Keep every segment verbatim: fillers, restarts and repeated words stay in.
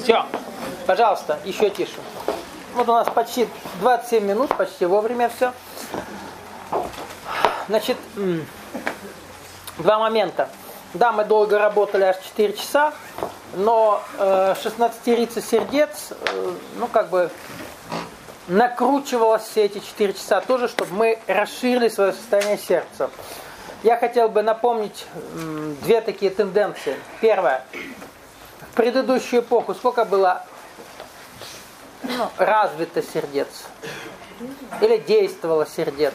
Все, пожалуйста, еще тише. Вот у нас почти двадцать семь минут, почти вовремя все. Значит, два момента. Да, мы долго работали, аж четыре часа, но э, шестнадцатерица сердец, э, ну как бы накручивалось все эти четыре часа тоже, чтобы мы расширили свое состояние сердца. Я хотел бы напомнить э, две такие тенденции. Первое. В предыдущую эпоху сколько было ну, развито сердец? Или действовало сердец?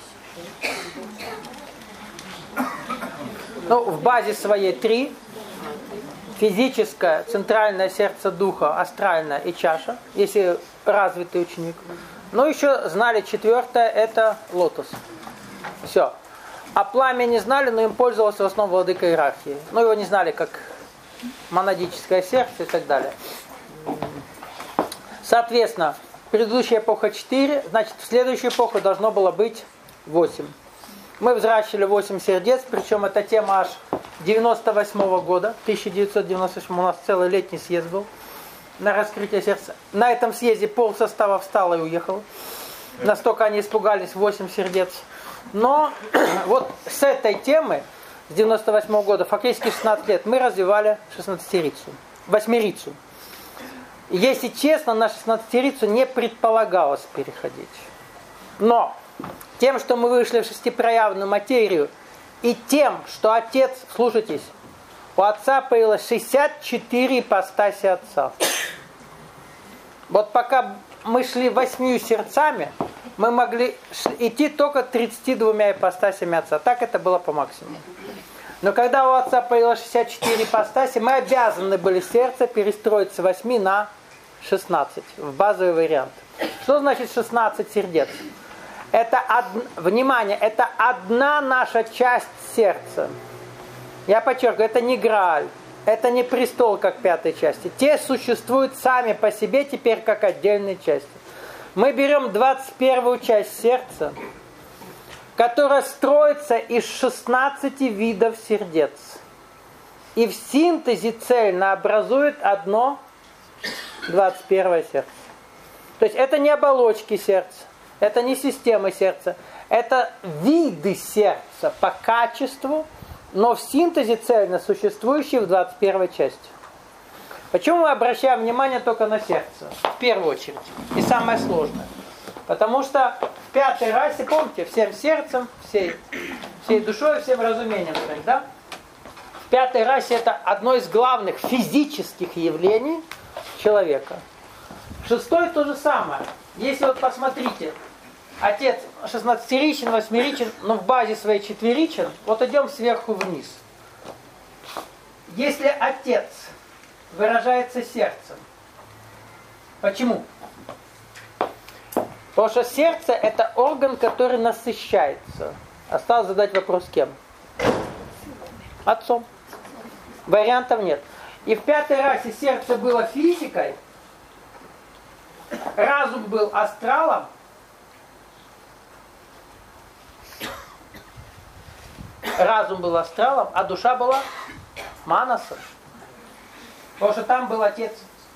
Ну, в базе своей три. Физическое, центральное сердце духа, астральное и чаша, если развитый ученик. Но еще знали четвертое, это лотос. Все. А пламя не знали, но им пользовался в основном владыка иерархии. Но его не знали как монадическое сердце и так далее. Соответственно, предыдущая эпоха четыре, значит, в следующую эпоху должно было быть восемь. Мы взращивали восемь сердец, причем эта тема аж девяносто восьмого года, тысяча девятьсот девяносто восьмого, у нас целый летний съезд был на раскрытие сердца. На этом съезде пол состава встало и уехало. Настолько они испугались, восемь сердец. Но вот с этой темы, с девяносто восьмого года, фактически шестнадцать лет, мы развивали шестнадцатерицу, восьмерицу. Если честно, на шестнадцатерицу не предполагалось переходить. Но тем, что мы вышли в шестипроявную материю, и тем, что отец, слушайтесь, у отца появилось шестьдесят четыре ипостаси отца. Вот пока мы шли восьмью сердцами, мы могли идти только тридцатью двумя ипостасями отца. Так это было по максимуму. Но когда у отца появилось шестьдесят четыре ипостаси, мы обязаны были сердце перестроить с восьми на шестнадцать, в базовый вариант. Что значит шестнадцать сердец? Это, од... внимание, это одна наша часть сердца. Я подчеркиваю, это не Грааль, это не престол, как пятой части. Те существуют сами по себе теперь как отдельные части. Мы берем двадцать первую часть сердца, которая строится из шестнадцати видов сердец. И в синтезе цельно образует одно двадцать первое сердце. То есть это не оболочки сердца. Это не система сердца, это виды сердца по качеству, но в синтезе цельно существующие в двадцать первой части. Почему мы обращаем внимание только на сердце? В первую очередь. И самое сложное. Потому что в пятой расе, помните, всем сердцем, всей, всей душой, всем разумением, да? В пятой расе это одно из главных физических явлений человека. В шестой то же самое. Если вот посмотрите, отец шестнадцатеричен, восьмеричен, но в базе своей четверичен, вот идем сверху вниз. Если отец выражается сердцем, почему? Потому что сердце это орган, который насыщается. Осталось задать вопрос кем? Отцом. Вариантов нет. И в пятой расе сердце было физикой, разум был астралом, разум был астралом, а душа была манасом. Потому что там был отец.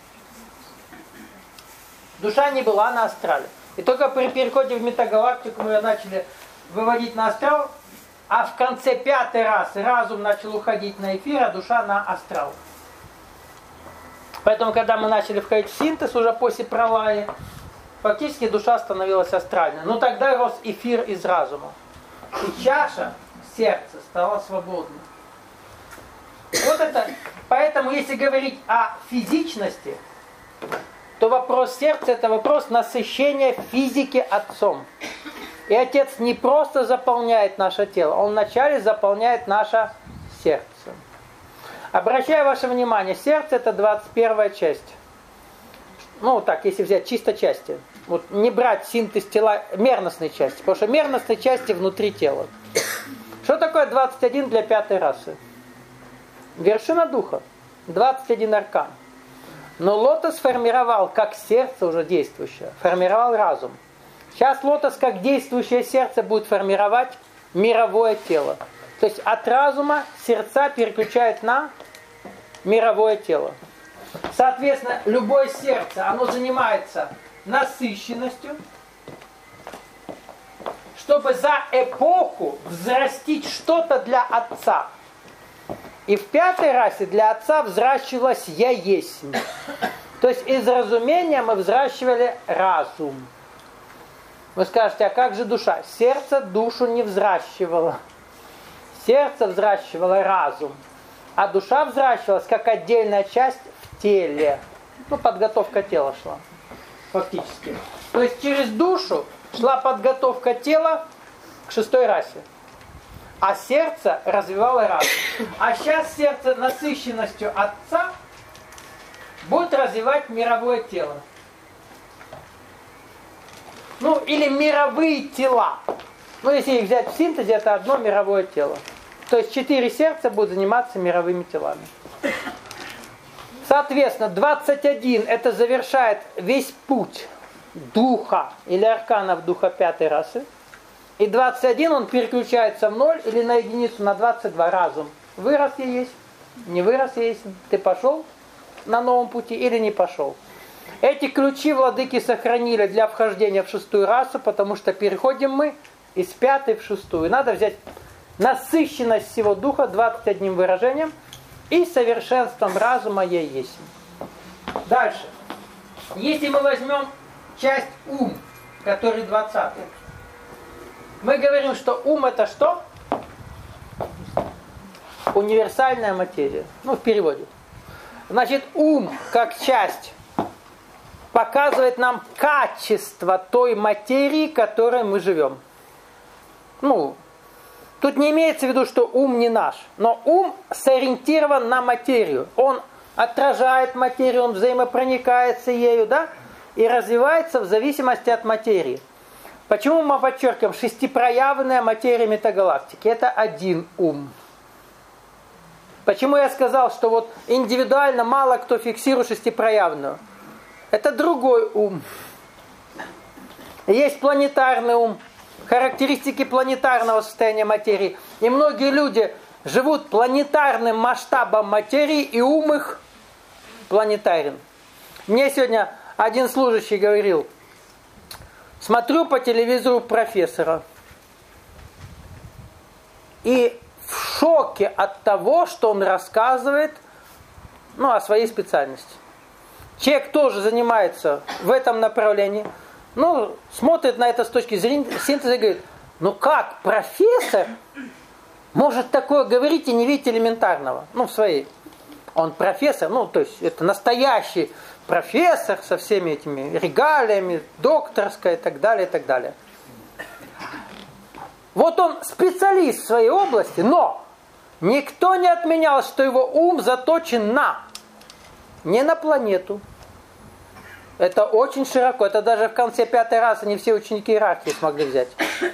Душа не была на астрале. И только при переходе в метагалактику мы ее начали выводить на астрал, а в конце пятой расы разум начал уходить на эфир, а душа на астрал. Поэтому, когда мы начали входить в синтез, уже после пролая, фактически душа становилась астральной. Но тогда рос эфир из разума. И чаша сердца стала свободной. Вот это. Поэтому, если говорить о физичности, то вопрос сердца – это вопрос насыщения физики отцом. И отец не просто заполняет наше тело, он вначале заполняет наше сердце. Обращаю ваше внимание, сердце это двадцать первая часть. Ну так, если взять чисто части. Вот не брать синтез тела мерностной части, потому что мерностной части внутри тела. Что такое двадцать один для пятой расы? Вершина духа. двадцать один аркан. Но лотос формировал, как сердце уже действующее, формировал разум. Сейчас лотос, как действующее сердце, будет формировать мировое тело. То есть от разума сердца переключают на мировое тело. Соответственно, любое сердце, оно занимается насыщенностью, чтобы за эпоху взрастить что-то для отца. И в пятой расе для отца взращивалось «я есть». То есть из разумения мы взращивали разум. Вы скажете, а как же душа? Сердце душу не взращивало. Сердце взращивало разум. А душа взращивалась как отдельная часть в теле. Ну, подготовка тела шла. Фактически. То есть через душу шла подготовка тела к шестой расе. А сердце развивало разум. А сейчас сердце насыщенностью отца будет развивать мировое тело. Ну, или мировые тела. Ну, если их взять в синтезе, это одно мировое тело. То есть четыре сердца будут заниматься мировыми телами. Соответственно, двадцать один это завершает весь путь духа или арканов духа пятой расы. И двадцать один он переключается в ноль или на единицу, на двадцать два разум. Вырос я есть, не вырос я есть. Ты пошел на новом пути или не пошел. Эти ключи владыки сохранили для вхождения в шестую расу, потому что переходим мы из пятой в шестую. Надо взять насыщенность всего духа двадцать одним выражением и совершенством разума я есть. Дальше. Если мы возьмем часть ум, который двадцатый, мы говорим, что ум это что? Универсальная материя. Ну, в переводе. Значит, ум как часть показывает нам качество той материи, в которой мы живем. Ну, тут не имеется в виду, что ум не наш, но ум сориентирован на материю. Он отражает материю, он взаимопроникается ею, да, и развивается в зависимости от материи. Почему мы подчеркиваем шестипроявленная материя метагалактики? Это один ум. Почему я сказал, что вот индивидуально мало кто фиксирует шестипроявленную? Это другой ум. Есть планетарный ум, характеристики планетарного состояния материи. И многие люди живут планетарным масштабом материи, и ум их планетарен. Мне сегодня один служащий говорил, смотрю по телевизору профессора и в шоке от того, что он рассказывает, ну, о своей специальности. Человек тоже занимается в этом направлении, ну, смотрит на это с точки зрения синтеза и говорит, ну как профессор может такое говорить и не видеть элементарного? Ну, в своей. Он профессор, ну, то есть это настоящий профессор со всеми этими регалиями, докторская и так далее, и так далее. Вот он специалист в своей области, но никто не отменял, что его ум заточен на, не на планету. Это очень широко. Это даже в конце пятой расы не все ученики иерархии смогли взять.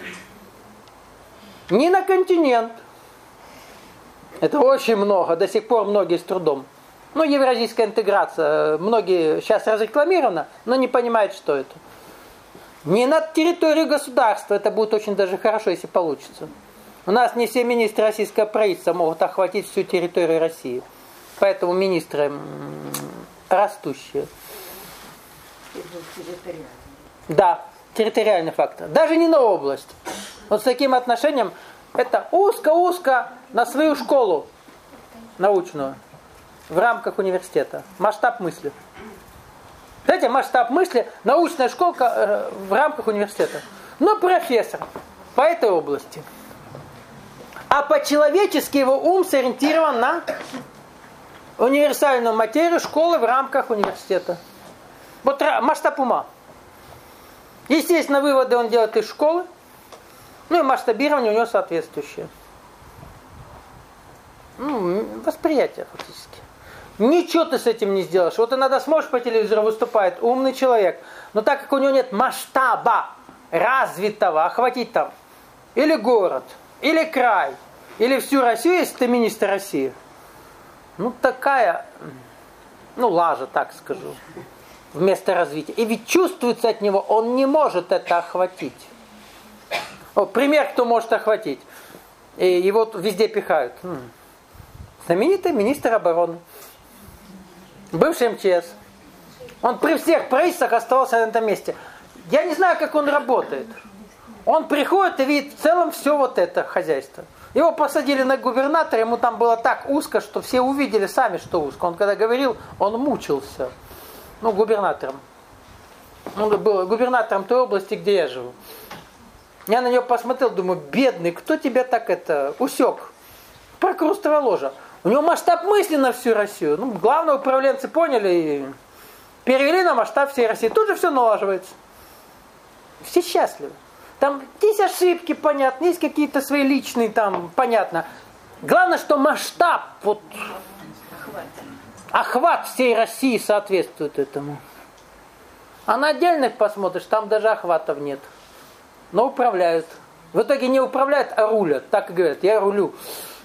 Не на континент. Это очень много. До сих пор многие с трудом. Ну, евразийская интеграция. Многие сейчас разрекламировано, но не понимают, что это. Не на территорию государства. Это будет очень даже хорошо, если получится. У нас не все министры российского правительства могут охватить всю территорию России. Поэтому министры растущие. Да, территориальный фактор. Даже не на область. Вот с таким отношением это узко-узко на свою школу научную в рамках университета. Масштаб мысли. Знаете, масштаб мысли, научная школа в рамках университета. Но профессор по этой области. А по-человечески его ум сориентирован на универсальную материю школы в рамках университета. Вот масштаб ума. Естественно, выводы он делает из школы. Ну и масштабирование у него соответствующее. Ну, восприятие фактически. Ничего ты с этим не сделаешь. Вот иногда сможешь по телевизору выступает умный человек, но так как у него нет масштаба развитого, охватить там или город, или край, или всю Россию, если ты министр России. Ну такая, ну лажа, так скажу, вместо развития. И ведь чувствуется от него, он не может это охватить. О, пример, кто может охватить. И его везде пихают. Знаменитый министр обороны. бывший эм че эс. Он при всех правительствах оставался на этом месте. Я не знаю, как он работает. Он приходит и видит в целом все вот это хозяйство. Его посадили на губернатора, ему там было так узко, что все увидели сами, что узко. Он когда говорил, он мучился. Ну, губернатором. Он был губернатором той области, где я живу. Я на него посмотрел, думаю, бедный, кто тебя так это усек? Прокрустовая ложа. У него масштаб мысли на всю Россию. Ну, главные управленцы поняли и перевели на масштаб всей России. Тут же все налаживается. Все счастливы. Там есть ошибки, понятно, есть какие-то свои личные, там, понятно. Главное, что масштаб, вот, охват всей России соответствует этому. А на отдельных посмотришь, там даже охватов нет. Но управляют. В итоге не управляют, а рулят. Так и говорят, я рулю.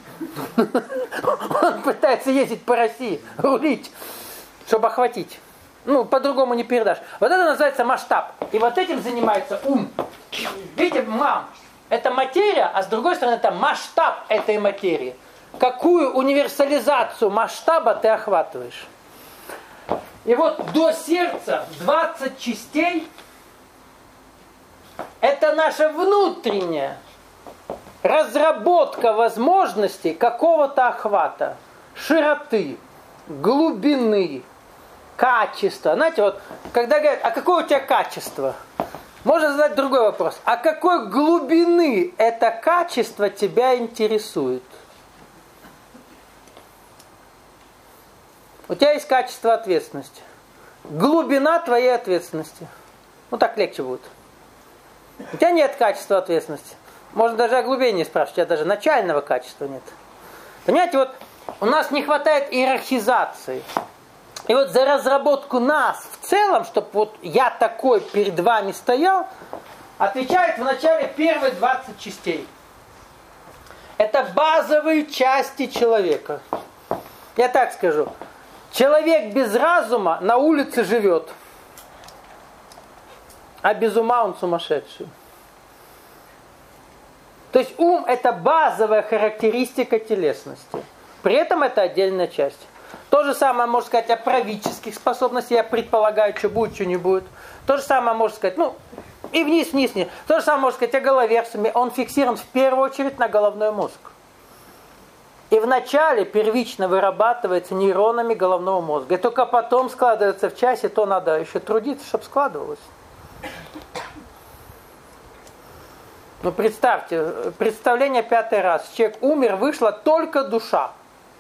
Он пытается ездить по России, рулить, чтобы охватить. Ну, по-другому не передашь. Вот это называется масштаб. И вот этим занимается ум. Видите, мам, это материя, а с другой стороны, это масштаб этой материи. Какую универсализацию масштаба ты охватываешь? И вот до сердца двадцать частей – это наша внутренняя разработка возможностей какого-то охвата, широты, глубины, качества. Знаете, вот, когда говорят, а какое у тебя качество? Можно задать другой вопрос. А какой глубины это качество тебя интересует? У тебя есть качество ответственности. Глубина твоей ответственности. Ну так легче будет. У тебя нет качества ответственности. Можно даже о глубине не спрашивать, у тебя даже начального качества нет. Понимаете, вот у нас не хватает иерархизации. И вот за разработку нас в целом, чтобы вот я такой перед вами стоял, отвечает вначале первые двадцать частей. Это базовые части человека. Я так скажу. Человек без разума на улице живет, а без ума он сумасшедший. То есть ум – это базовая характеристика телесности. При этом это отдельная часть. То же самое можно сказать о правительских способностях. Я предполагаю, что будет, что не будет. То же самое можно сказать, ну, и вниз, вниз, вниз. То же самое можно сказать о головерсуме. Он фиксирован в первую очередь на головной мозг. И вначале первично вырабатывается нейронами головного мозга. И только потом складывается в части, то надо еще трудиться, чтобы складывалось. Ну, представьте, представление пятый раз. Человек умер, вышла только душа.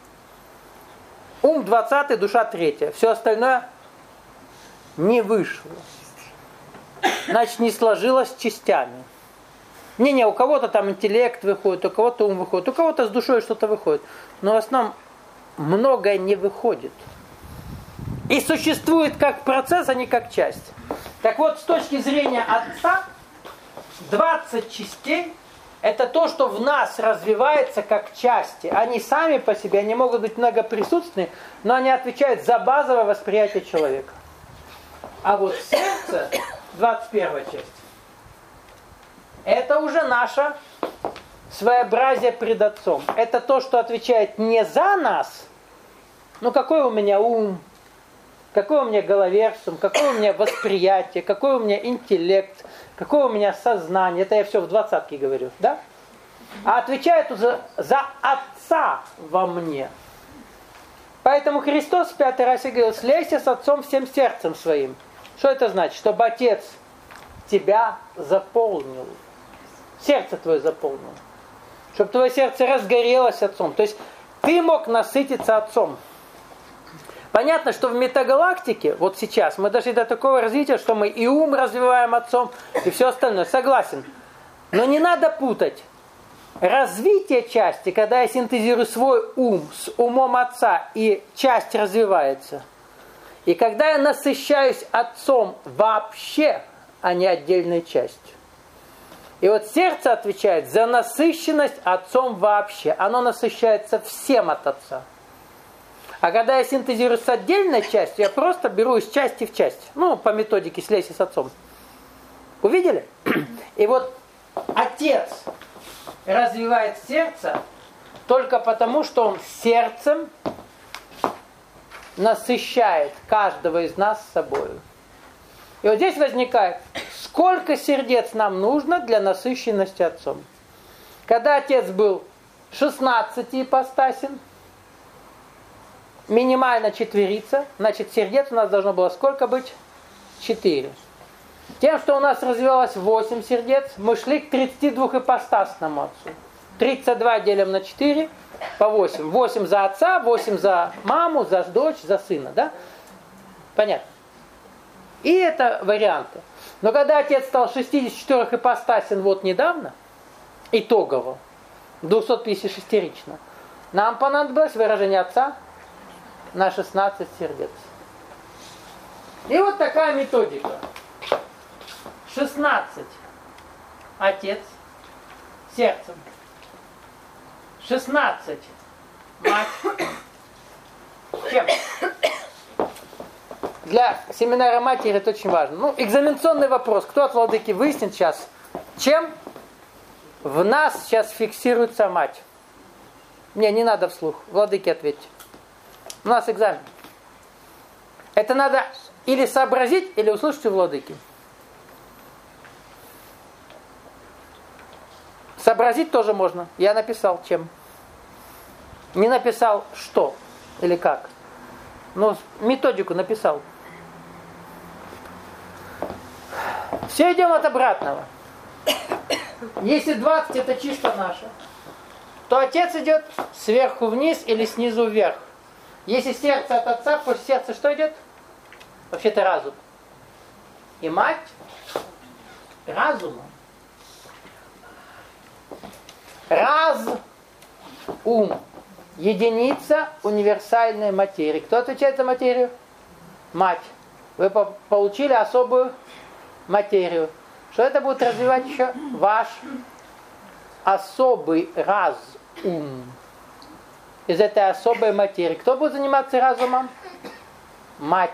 Ум двадцатый, душа третья. Все остальное не вышло. Значит, не сложилось частями. Не-не, у кого-то там интеллект выходит, у кого-то ум выходит, у кого-то с душой что-то выходит. Но в основном многое не выходит. И существует как процесс, а не как часть. Так вот, с точки зрения Отца, двадцать частей – это то, что в нас развивается как части. Они сами по себе, они могут быть многоприсутственны, но они отвечают за базовое восприятие человека. А вот сердце, двадцать первая часть, это уже наше своеобразие пред Отцом. Это то, что отвечает не за нас, ну какой у меня ум, какой у меня головерсум, какое у меня восприятие, какой у меня интеллект, какое у меня сознание. Это я все в двадцатке говорю, да? А отвечает уже за Отца во мне. Поэтому Христос в пятый раз и говорил, слейся с Отцом всем сердцем своим. Что это значит? Чтобы Отец тебя заполнил. Сердце твое заполнил. Чтобы твое сердце разгорелось Отцом. То есть ты мог насытиться Отцом. Понятно, что в метагалактике, вот сейчас, мы дошли до такого развития, что мы и ум развиваем Отцом, и все остальное. Согласен. Но не надо путать. Развитие части, когда я синтезирую свой ум с умом Отца, и часть развивается. И когда я насыщаюсь Отцом вообще, а не отдельной частью. И вот сердце отвечает за насыщенность Отцом вообще. Оно насыщается всем от Отца. А когда я синтезирую с отдельной частью, я просто беру из части в часть. Ну, по методике слейся с Отцом. Увидели? И вот Отец развивает сердце только потому, что он сердцем насыщает каждого из нас собой. И вот здесь возникает, сколько сердец нам нужно для насыщенности Отцом. Когда Отец был шестнадцатиипостасен, минимально четверица, значит сердец у нас должно было сколько быть? четыре. Тем, что у нас развивалось восемь сердец, мы шли к тридцатидвуипостасному Отцу. тридцать два делим на четыре, по восемь. восемь за отца, восемь за маму, за дочь, за сына. Да? Понятно? И это варианты. Но когда Отец стал шестидесятичетырёхипостасен вот недавно, итогово, двухсотпятидесятишестерично, нам понадобилось выражение Отца на шестнадцать сердец. И вот такая методика. шестнадцать Отец сердцем. шестнадцать мать. Чем? Для семинара матери это очень важно. Ну, экзаменационный вопрос. Кто от владыки выяснит сейчас, чем в нас сейчас фиксируется мать? Не, не надо вслух. Владыки, ответьте. У нас экзамен. Это надо или сообразить, или услышать у владыки. Сообразить тоже можно. Я написал чем. Не написал что или как. Но методику написал. Все идем от обратного. Если двадцать это чисто наше, то Отец идет сверху вниз или снизу вверх. Если сердце от Отца, после сердца что идет? Вообще-то разум. И мать разумом. Раз ум. Единица универсальной материи. Кто отвечает за материю? Мать. Вы по- получили особую материю. Что это будет развивать еще? Ваш особый разум. Из этой особой материи. Кто будет заниматься разумом? Мать.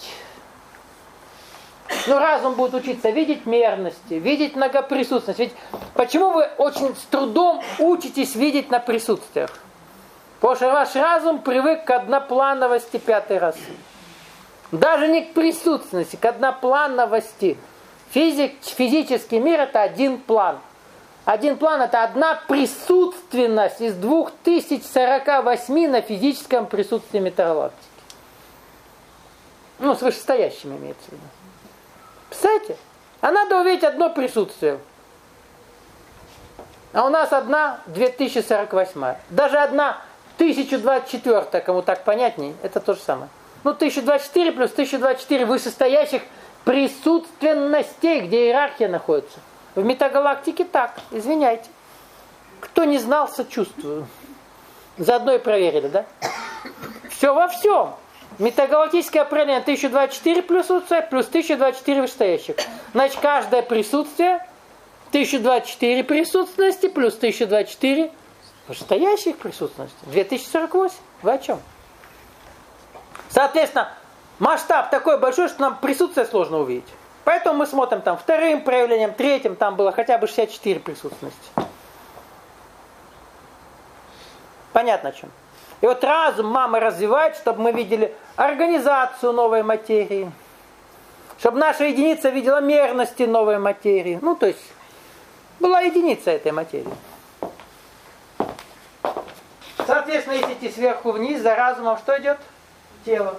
Ну, разум будет учиться видеть мерности, видеть многоприсутственность. Ведь почему вы очень с трудом учитесь видеть на присутствиях? Потому что ваш разум привык к одноплановости пятой расы. Даже не к присутственности, к одноплановости. Физик, физический мир это один план. Один план это одна присутственность из двух тысяч сорока восьми на физическом присутствии метагалактики. Ну, с вышестоящими имеется в виду. Представляете? А надо увидеть одно присутствие. А у нас одна две тысячи сорок восьмая. Даже одна тысяча двадцать четвёртая, кому так понятнее, это то же самое. Ну, тысяча двадцать четыре плюс тысяча двадцать четыре вышестоящих присутственностей, где иерархия находится. В метагалактике так, извиняйте. Кто не знал, сочувствую. Заодно и проверили, да? Все во всем. Метагалактическое определение тысяча двадцать четыре присутствия плюс тысяча двадцать четыре вышестоящих. Значит, каждое присутствие тысяча двадцать четыре присутственности плюс тысяча двадцать четыре вышестоящих присутственности. две тысячи сорок восемь. Вы о чем? Соответственно, масштаб такой большой, что нам присутствие сложно увидеть. Поэтому мы смотрим там вторым проявлением, третьим, там было хотя бы шестьдесят четыре присутственности. Понятно о чем? И вот разум мама развивает, чтобы мы видели организацию новой материи, чтобы наша единица видела мерности новой материи. Ну, то есть, была единица этой материи. Соответственно, если идти сверху вниз, за разумом что идет? Тело.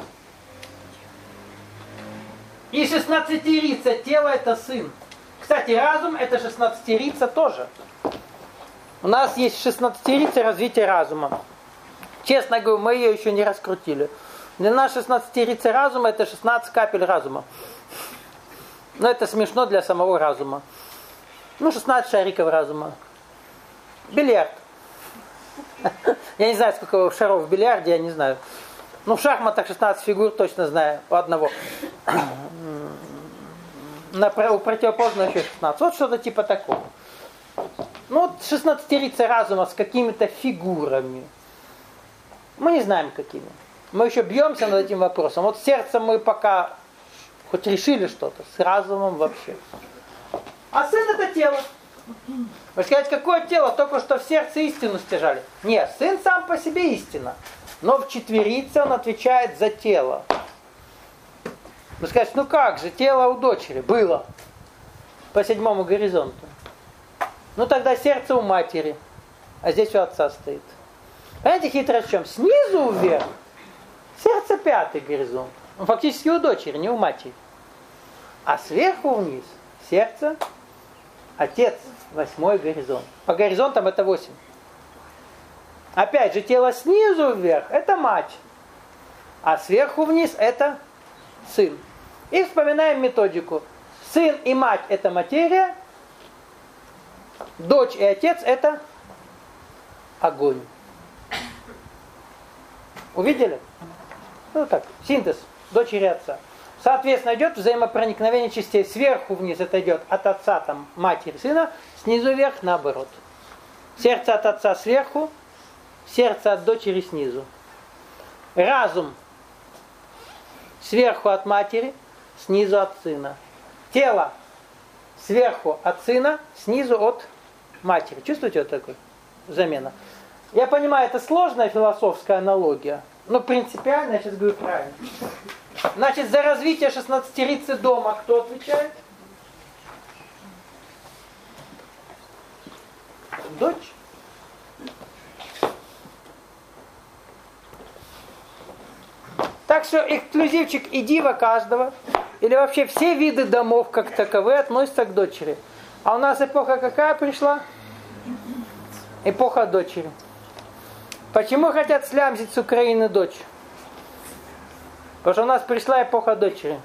И шестнадцатерица, тело это сын. Кстати, разум это шестнадцатерица тоже. У нас есть шестнадцатерица развития разума. Честно говорю, мы ее еще не раскрутили. Для нас шестнадцатерица разума это шестнадцать капель разума. Но это смешно для самого разума. Ну, шестнадцать шариков разума. Бильярд. Я не знаю, сколько шаров в бильярде, я не знаю. Ну, в шахматах шестнадцать фигур точно знаю, у одного. На, у противоположного еще шестнадцать. Вот что-то типа такого. Ну, вот шестнадцатерица разума с какими-то фигурами. Мы не знаем, какими. Мы еще бьемся над этим вопросом. Вот сердцем мы пока хоть решили что-то, с разумом вообще. А сын это тело. Вы сказать, какое тело? Только что в сердце истину стяжали. Нет, сын сам по себе истина. Но в четверице он отвечает за тело. Вы скажете, ну как же, тело у дочери было по седьмому горизонту. Ну тогда сердце у матери, а здесь у отца стоит. Понимаете, хитрость в чем? Снизу вверх сердце пятый горизонт. Ну, фактически у дочери, не у матери. А сверху вниз сердце, отец, восьмой горизонт. По горизонтам это восемь. Опять же, тело снизу вверх это мать, а сверху вниз это сын. И вспоминаем методику. Сын и мать это материя, дочь и отец это огонь. Увидели? Ну так, синтез дочери и отца. Соответственно, идет взаимопроникновение частей. Сверху вниз это идет от отца, там, матери, сына, снизу вверх наоборот. Сердце от отца сверху, сердце от дочери снизу. Разум сверху от матери, снизу от сына. Тело сверху от сына, снизу от матери. Чувствуете вот такую замена? Я понимаю, это сложная философская аналогия, но принципиально я сейчас говорю правильно. Значит, за развитие шестнадцатерицы дома кто отвечает? Дочь. Так что эксклюзивчик и дива каждого, или вообще все виды домов как таковые относятся к дочери. А у нас эпоха какая пришла? Эпоха дочери. Почему хотят слямзить с Украины дочь? Потому что у нас пришла эпоха дочери.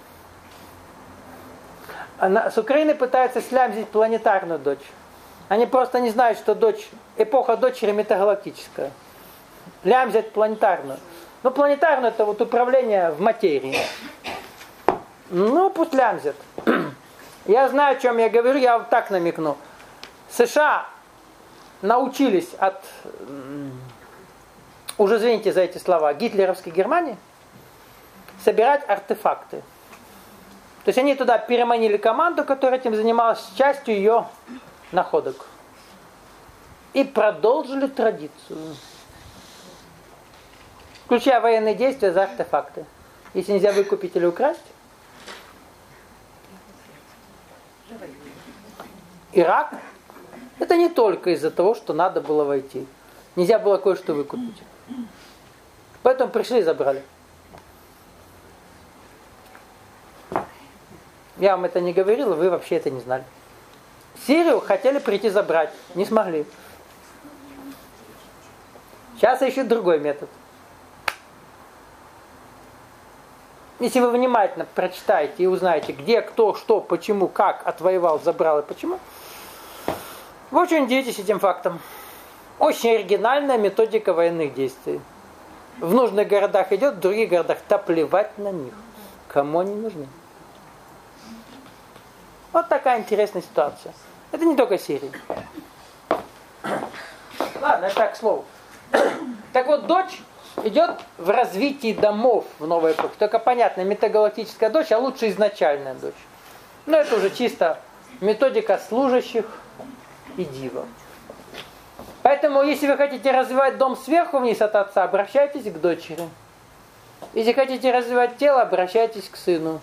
Она, с Украины пытаются слямзить планетарную дочь. Они просто не знают, что дочь, эпоха дочери метагалактическая. Лямзят планетарную. Ну, планетарное это вот управление в материи. Ну, пусть лямзят. Я знаю, о чем я говорю, я вот так намекну. США научились от, уже извините за эти слова, гитлеровской Германии собирать артефакты. То есть они туда переманили команду, которая этим занималась, частью ее находок. И продолжили традицию. Включая военные действия за артефакты. Если нельзя выкупить или украсть. Ирак. Это не только из-за того, что надо было войти. Нельзя было кое-что выкупить. Поэтому пришли и забрали. Я вам это не говорил, вы вообще это не знали. Сирию хотели прийти забрать. Не смогли. Сейчас ищут другой метод. Если вы внимательно прочитаете и узнаете, где, кто, что, почему, как отвоевал, забрал и почему, вы очень удивитесь этим фактом. Очень оригинальная методика военных действий. В нужных городах идет, в других городах да плевать на них. Кому они нужны? Вот такая интересная ситуация. Это не только Сирия. Ладно, это так, к слову. Так вот, дочь идет в развитии домов в новой эпохе. Только понятно, метагалактическая дочь, а лучше изначальная дочь. Но это уже чисто методика служащих и дива. Поэтому, если вы хотите развивать дом сверху вниз от отца, обращайтесь к дочери. Если хотите развивать тело, обращайтесь к сыну.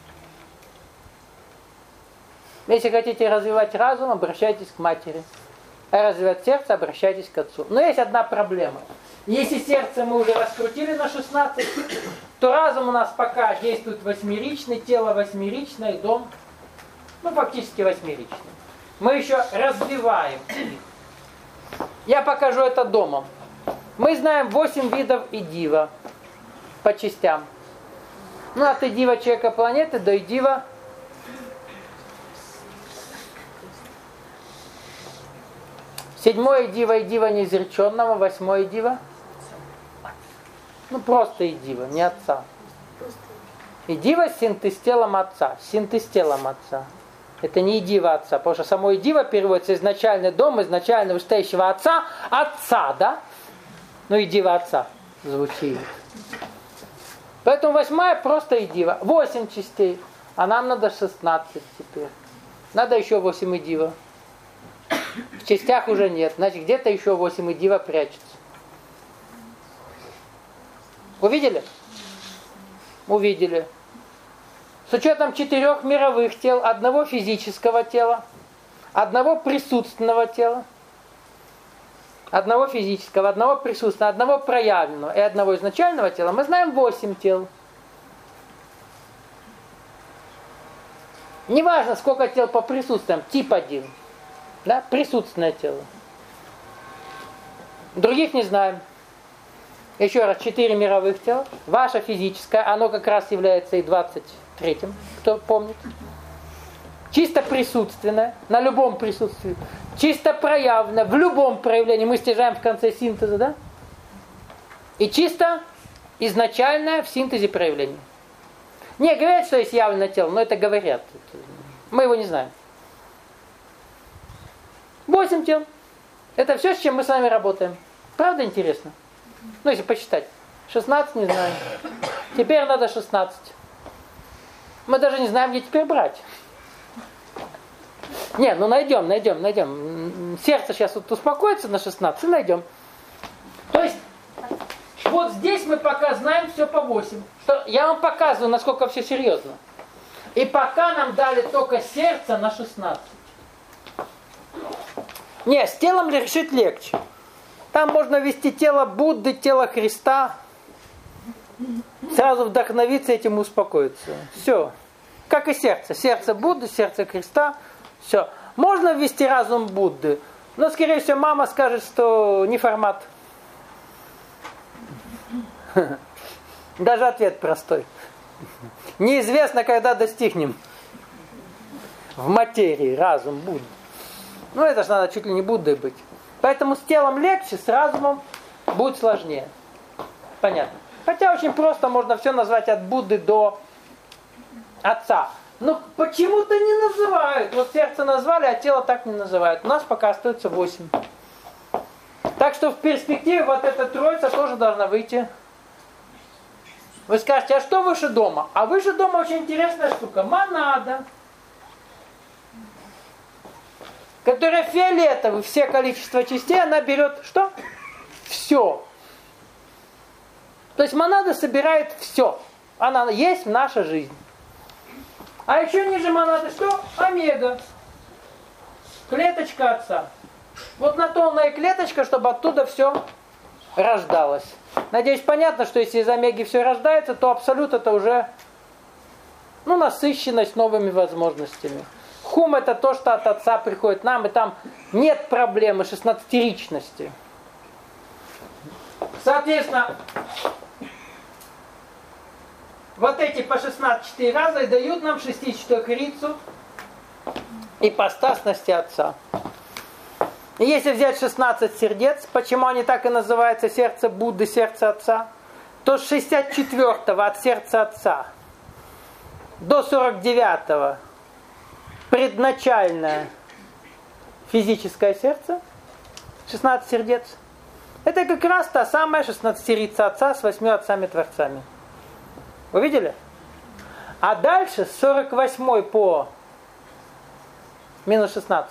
Если хотите развивать разум, обращайтесь к матери. А развивать сердце, обращайтесь к отцу. Но есть одна проблема. Если сердце мы уже раскрутили на шестнадцать, то разум у нас пока действует восьмеричный, тело восьмеричное, дом, ну, фактически восьмеричный. Мы еще развиваем их. Я покажу это домом. Мы знаем восемь видов идива по частям. Ну, от идива человека планеты до идива седьмое идива, идива неизреченного, восьмое идива. Ну, просто идива, не отца. Идива синтез телом отца. Синтез телом отца. Это не идива отца, потому что само идива переводится изначальный дом, изначально вышестоящего отца, отца, да? Ну, идива отца звучит. Поэтому восьмая просто идива. Восемь частей. А нам надо шестнадцать теперь. Надо еще восемь идива. В частях уже нет. Значит, где-то еще восемь идива прячется. Увидели? Увидели. С учетом четырех мировых тел, одного физического тела, одного присутственного тела, одного физического, одного присутственного, одного проявленного и одного изначального тела, мы знаем восемь тел. Неважно, сколько тел по присутствиям, тип один. Да? Присутственное тело. Других не знаем. Еще раз, четыре мировых тела. Ваше физическое, оно как раз является и двадцать третьим, кто помнит. Чисто присутственное, на любом присутствии. Чисто проявленное, в любом проявлении. Мы стяжаем в конце синтеза, да? И чисто изначальное в синтезе проявлений. Не, говорят, что есть явленное тело, но это говорят. Мы его не знаем. Восемь тел. Это все, с чем мы с вами работаем. Правда интересно? Ну, если посчитать. шестнадцать не знаем. Теперь надо шестнадцать. Мы даже не знаем, где теперь брать. Не, ну найдем, найдем, найдем. Сердце сейчас вот успокоится на шестнадцать и найдем. То есть, вот здесь мы пока знаем все по восемь. Что, я вам показываю, насколько все серьезно. И пока нам дали только сердце на шестнадцать. Не, с телом решить легче. Там можно ввести тело Будды, тело Христа. Сразу вдохновиться этим и успокоиться. Все. Как и сердце. Сердце Будды, сердце Христа. Все. Можно ввести разум Будды. Но, скорее всего, мама скажет, что не формат. Даже ответ простой. Неизвестно, когда достигнем в материи разум Будды. Ну, это же надо чуть ли не Буддой быть. Поэтому с телом легче, с разумом будет сложнее. Понятно. Хотя очень просто можно все назвать от Будды до Отца. Но почему-то не называют. Вот сердце назвали, а тело так не называют. У нас пока остается восемь. Так что в перспективе вот эта троица тоже должна выйти. Вы скажете, а что выше дома? А выше дома очень интересная штука. Монада. Которая фиолетовый, все количество частей, она берет что? Все. То есть монада собирает все. Она есть в нашей жизни. А еще ниже монады что? Омега. Клеточка Отца. Вот на то она и клеточка, чтобы оттуда все рождалось. Надеюсь, понятно, что если из омеги все рождается, то абсолют это уже ну, насыщенность новыми возможностями. Хум это то, что от Отца приходит нам, и там нет проблемы шестнадцатеричности. Соответственно, вот эти по шестнадцать четыре раза и дают нам шестичетырицу ипостасности Отца. И если взять шестнадцать сердец, почему они так и называются сердце Будды, сердце Отца, то с шестьдесят четвёртого от сердца Отца до сорок девятого предначальное физическое сердце, шестнадцать сердец, это как раз та самая шестнадцатерица Отца с восьмью отцами-творцами. Вы видели? А дальше с сорок восьмой по минус шестнадцать.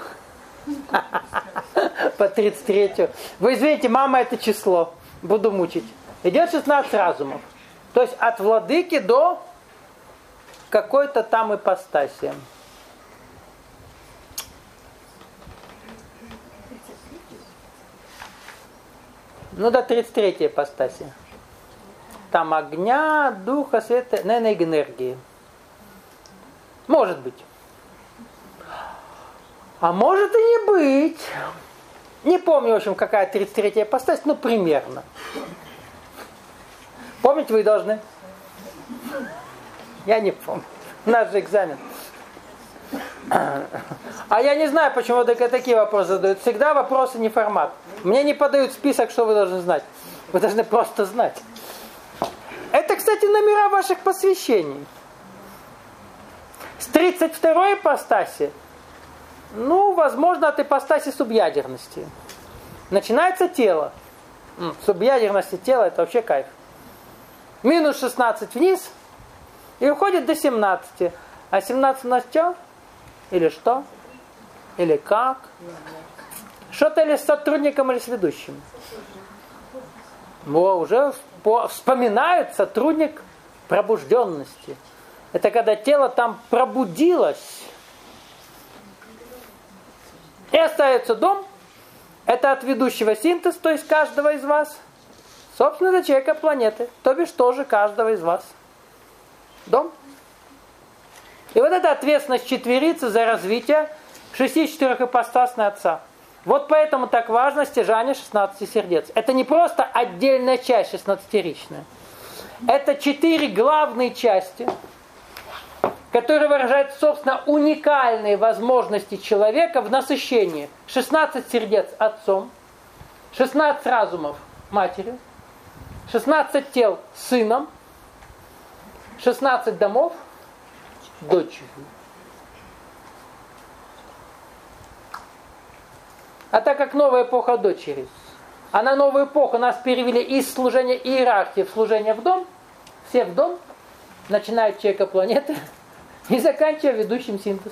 По тридцать третью. Вы извините, мама, это число. Буду мучить. Идет шестнадцать разумов. То есть от владыки до какой-то там ипостаси. Ну, до тридцать третьей ипостаси. Там огня, духа, света, наверное, энергии. Может быть. А может и не быть. Не помню, в общем, какая тридцать третья ипостась, ну, примерно. Помнить вы должны? Я не помню. Наш же экзамен. А я не знаю, почему только такие вопросы задают. Всегда вопросы не формат. Мне не подают список, что вы должны знать. Вы должны просто знать. Это, кстати, номера ваших посвящений. С тридцать второй ипостаси, ну, возможно, от ипостаси субъядерности. Начинается тело. Субъядерности тела – это вообще кайф. Минус шестнадцать вниз и уходит до семнадцати. А семнадцать у нас что? Или что? Или как? Что-то или с сотрудником, или с ведущим. Во, уже по... вспоминают сотрудник пробужденности. Это когда тело там пробудилось. И остается дом. Это от ведущего синтез, то есть каждого из вас. Собственно, за человека планеты. То бишь тоже каждого из вас. Дом. И вот эта ответственность четверицы за развитие шести четырехипостасной Отца. Вот поэтому так важно стяжание шестнадцати сердец. Это не просто отдельная часть шестнадцатиричная. Это четыре главные части, которые выражают, собственно, уникальные возможности человека в насыщении. шестнадцать сердец Отцом, шестнадцать разумов Матерью, шестнадцать тел Сыном, шестнадцать домов Дочерью. А так как новая эпоха дочери, а на новую эпоху нас перевели из служения иерархии в служение в дом, все в дом, начиная от человека планеты и заканчивая ведущим синтез.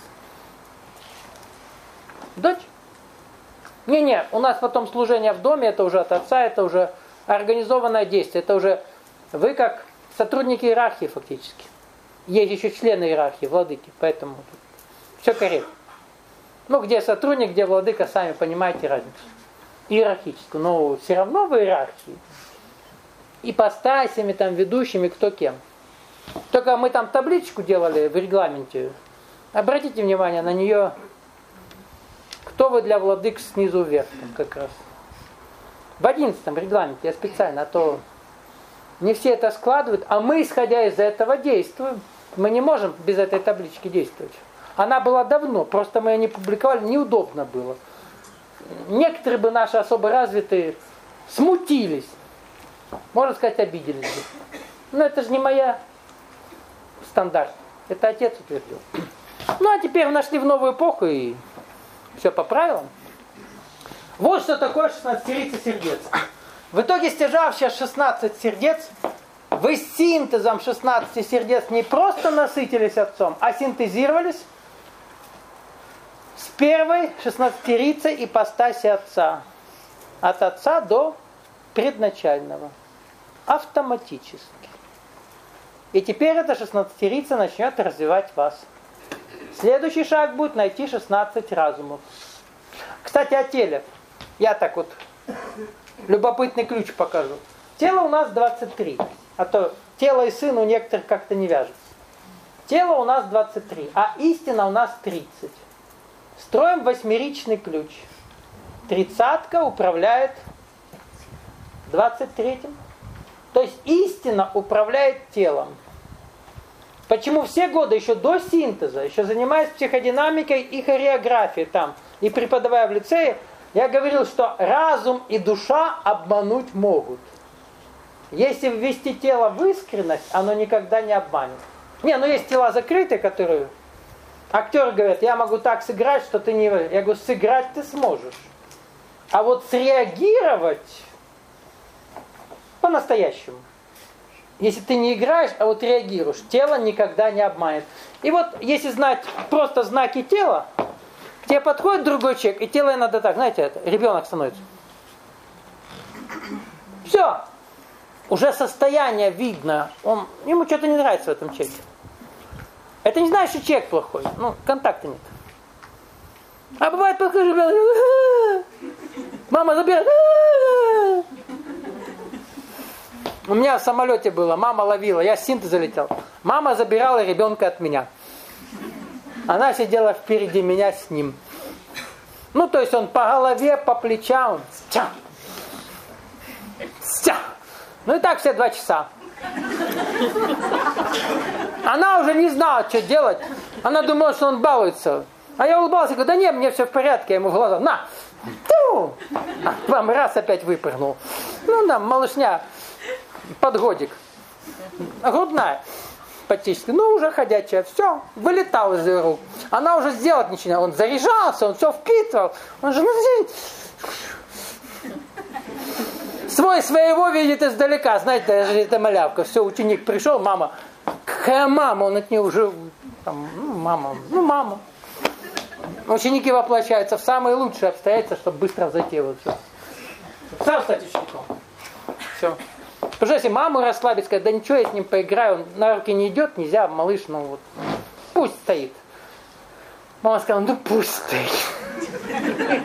Дочь? Не-не, у нас потом служение в доме, это уже от отца, это уже организованное действие, это уже вы как сотрудники иерархии фактически. Есть еще члены иерархии, владыки, поэтому все корректно. Ну, где сотрудник, где владыка, сами понимаете разницу. Иерархическую, но все равно в иерархии. Ипостасями, там, ведущими, кто кем. Только мы там табличку делали в регламенте. Обратите внимание на нее. Кто вы для владык снизу вверх, там, как раз. В одиннадцатом регламенте я специально, а то не все это складывают, а мы, исходя из этого, действуем. Мы не можем без этой таблички действовать. Она была давно, просто мы ее не публиковали, неудобно было. Некоторые бы наши особо развитые смутились. Можно сказать, обиделись бы. Но это же не моя стандарт. Это отец утвердил. Ну, а теперь нашли в новую эпоху и все по правилам. Вот что такое шестнадцатерица сердец. В итоге, стяжав сейчас шестнадцать сердец, вы синтезом шестнадцати сердец не просто насытились Отцом, а синтезировались с первой шестнадцатерицей ипостаси Отца. От Отца до предначального. Автоматически. И теперь эта шестнадцатерица начнет развивать вас. Следующий шаг будет найти шестнадцать разумов. Кстати, о теле. Я так вот любопытный ключ покажу. Тело у нас двадцать три. А то тело и сын у некоторых как-то не вяжется. Тело у нас двадцать три, а истина у нас тридцать. Строим восьмеричный ключ. Тридцатка управляет двадцать третьим. То есть истина управляет телом. Почему все годы, еще до синтеза, еще занимаясь психодинамикой и хореографией там, и преподавая в лицее, я говорил, что разум и душа обмануть могут. Если ввести тело в искренность, оно никогда не обманет. Не, ну есть тела закрытые, которые... Актеры говорят, я могу так сыграть, что ты не... Я говорю, сыграть ты сможешь. А вот среагировать по-настоящему. Если ты не играешь, а вот реагируешь, тело никогда не обманет. И вот если знать просто знаки тела, к тебе подходит другой человек, и тело надо так, знаете, это, ребенок становится. Все. Уже состояние видно. Он, ему что-то не нравится в этом человеке. Это не значит, что человек плохой. Ну, контакта нет. А бывает, подходит ребенок, мама забирает. У меня в самолете было, мама ловила, я с синтеза летел. Мама забирала ребенка от меня. Она сидела впереди меня с ним. Ну, то есть он по голове, по плечам. Стя. Стя. Ну и так все два часа. Она уже не знала, что делать. Она думала, что он балуется. А я улыбался и говорю, да нет, мне все в порядке. Я ему в глаза, на! Ту! А, вам раз опять выпрыгнул. Ну да, малышня. Подгодик. Грудная. Практически. Ну, уже ходячая. Все, вылетал из ее рук. Она уже сделать ничего не... Он заряжался, он все впитывал. Он же... Свой своего видит издалека. Знаете, даже эта малявка. Все, ученик пришел, мама. Какая мама? Он от нее уже... Там, ну, мама. Ну, мама. Ученики воплощаются в самые лучшие обстоятельства, чтобы быстро взойти. Вот все. Сам стать учеником. Все. Потому что если маму расслабить, сказать, да ничего, я с ним поиграю, он на руки не идет, нельзя, малыш, ну вот, пусть стоит. Мама сказала, ну пусть стоит.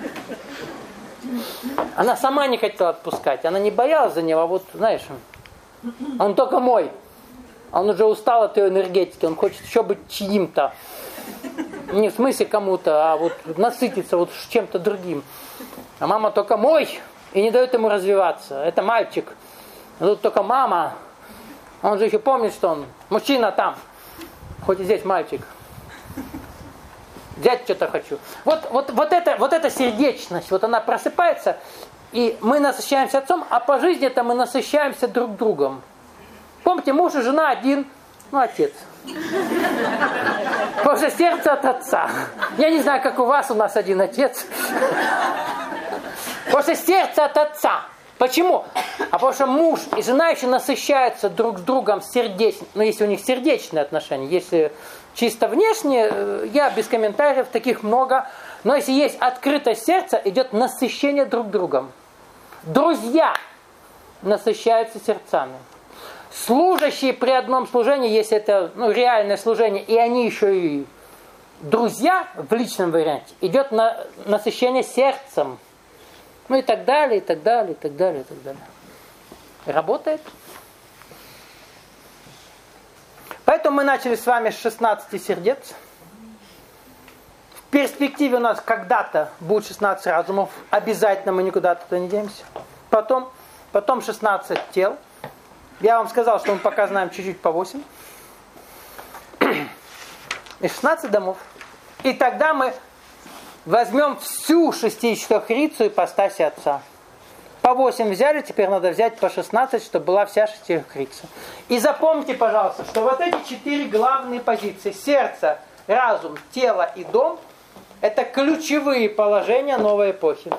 Она сама не хотела отпускать, она не боялась за него, а вот, знаешь, он только мой. Он уже устал от ее энергетики, он хочет еще быть чьим-то. Не в смысле кому-то, а вот насытиться вот чем-то другим. А мама только мой, и не дает ему развиваться. Это мальчик. А тут только мама. Он же еще помнит, что он мужчина там. Хоть и здесь мальчик. Взять что-то хочу. Вот, вот, вот, это, вот эта сердечность, вот она просыпается, и мы насыщаемся отцом, а по жизни-то мы насыщаемся друг другом. Помните, муж и жена один, ну, отец. Потому что сердце от отца. Я не знаю, как у вас, у нас один отец. Потому что сердце от отца. Почему? А потому что муж и жена еще насыщаются друг с другом сердечно. Ну, если у них сердечные отношения. Если чисто внешне, я без комментариев, таких много. Но если есть открытость сердца, идет насыщение друг другом. Друзья насыщаются сердцами. Служащие при одном служении, если это ну, реальное служение, и они еще и друзья в личном варианте, идет на насыщение сердцем. Ну и так далее, и так далее, и так далее, и так далее. Работает. Поэтому мы начали с вами с шестнадцати сердец. В перспективе у нас когда-то будет шестнадцать разумов. Обязательно мы никуда туда не денемся. Потом, потом шестнадцать тел. Я вам сказал, что мы пока знаем чуть-чуть по восемь. И шестнадцать домов. И тогда мы возьмем всю шестичетырехрицу ипостаси Отца. По восемь взяли, теперь надо взять по шестнадцать, чтобы была вся шестичетырехрица. И запомните, пожалуйста, что вот эти четыре главные позиции, сердце, разум, тело и дом, это ключевые положения новой эпохи.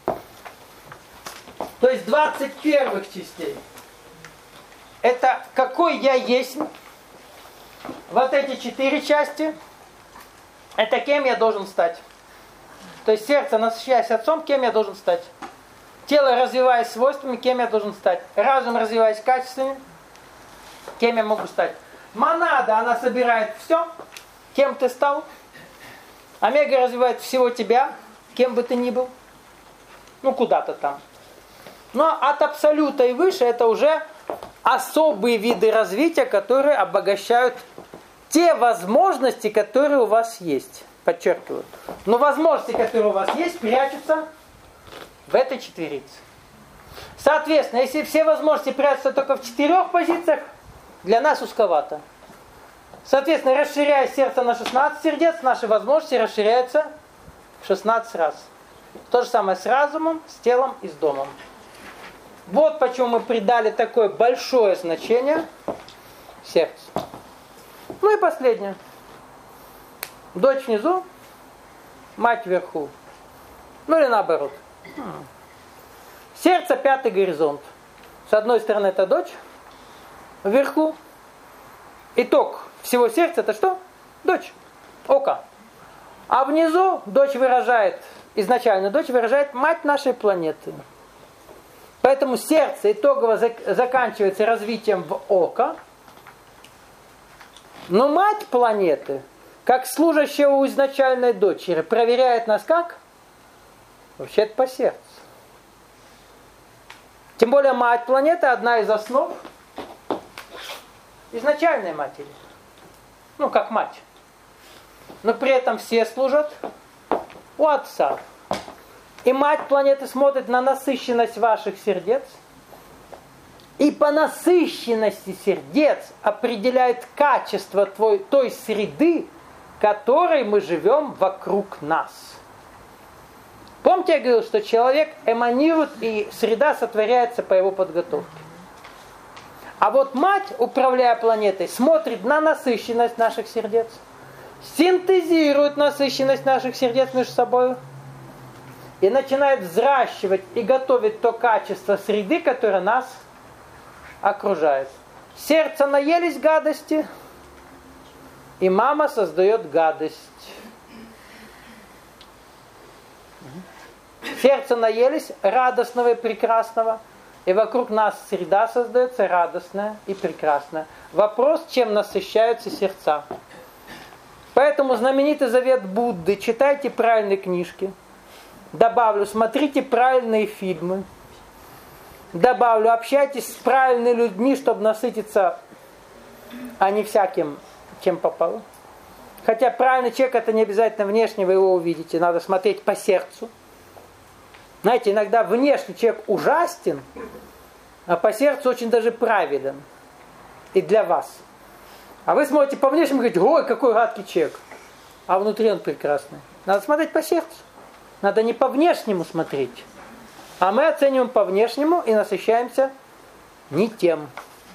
То есть двадцать первых частей. Это какой я есть. Вот эти четыре части. Это кем я должен стать. То есть сердце, насыщаясь отцом, кем я должен стать. Тело, развиваясь свойствами, кем я должен стать. Разум, развиваясь качествами, кем я могу стать. Монада, она собирает все. Кем ты стал. Омега развивает всего тебя, кем бы ты ни был. Ну, куда-то там. Но от абсолюта и выше это уже особые виды развития, которые обогащают те возможности, которые у вас есть. Подчеркиваю. Но возможности, которые у вас есть, прячутся в этой четверице. Соответственно, если все возможности прячутся только в четырех позициях, для нас узковато. Соответственно, расширяя сердце на шестнадцать сердец, наши возможности расширяются в шестнадцать раз. То же самое с разумом, с телом и с домом. Вот почему мы придали такое большое значение сердцу. Ну и последнее. Дочь внизу, мать вверху. Ну или наоборот. Сердце пятый горизонт. С одной стороны это дочь, вверху. Итог всего сердца это что? Дочь. Око. А внизу дочь выражает, изначально дочь выражает мать нашей планеты. Поэтому сердце итогово заканчивается развитием в око. Но мать планеты, как служащая у изначальной дочери, проверяет нас как? Вообще-то по сердцу. Тем более мать планеты одна из основ изначальной матери. Ну, как мать. Но при этом все служат у отца. И мать планеты смотрит на насыщенность ваших сердец. И по насыщенности сердец определяет качество твой, той среды, которой мы живем вокруг нас. Помните, я говорил, что человек эманирует, и среда сотворяется по его подготовке. А вот мать, управляя планетой, смотрит на насыщенность наших сердец, синтезирует насыщенность наших сердец между собой и начинает взращивать и готовить то качество среды, которое нас окружает. Сердце наелись гадости, и мама создает гадость. Сердце наелись радостного и прекрасного, И вокруг нас среда создается радостная и прекрасная. Вопрос, чем насыщаются сердца. Поэтому знаменитый завет Будды: читайте правильные книжки. Добавлю, смотрите правильные фильмы. Добавлю, общайтесь с правильными людьми, чтобы насытиться, а не всяким, чем попало. Хотя правильный человек — это не обязательно внешне, вы его увидите. Надо смотреть по сердцу. Знаете, иногда внешне человек ужасен, а по сердцу очень даже праведен. И для вас. А вы смотрите по внешнему и говорите: ой, какой гадкий человек. А внутри он прекрасный. Надо смотреть по сердцу. Надо не по внешнему смотреть. А мы оцениваем по внешнему и насыщаемся не тем.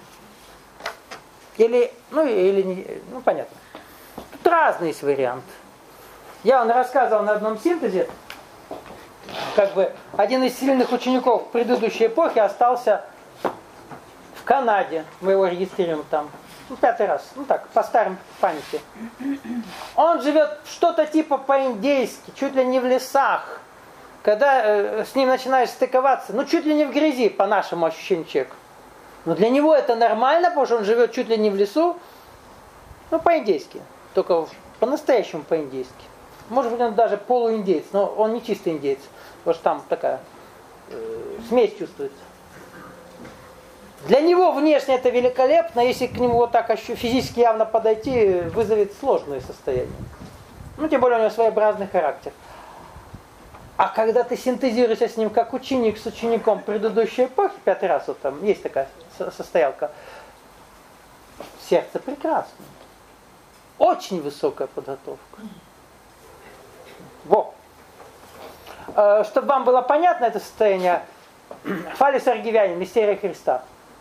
Или, ну, или не, ну, понятно. Тут разные есть варианты. Я вам рассказывал на одном синтезе, как бы один из сильных учеников предыдущей эпохи остался в Канаде. Мы его регистрируем там. Ну, пятый раз. Ну так, по старым памяти. Он живет что-то типа по-индейски, чуть ли не в лесах. Когда э, с ним начинаешь стыковаться, ну чуть ли не в грязи, по нашему ощущению человека. Но для него это нормально, потому что он живет чуть ли не в лесу, ну по-индейски. Только по-настоящему по-индейски. Может быть, он даже полуиндейец, но он не чистый индейец. Потому что там такая э, смесь чувствуется. Для него внешне это великолепно, если к нему вот так физически явно подойти, вызовет сложное состояние. Ну, тем более у него своеобразный характер. А когда ты синтезируешься с ним как ученик с учеником предыдущей эпохи, пятый раз вот там есть такая состоялка, сердце прекрасно. Очень высокая подготовка. Во. Чтобы вам было понятно это состояние, Фалес Аргивянин, Мистерия Христа.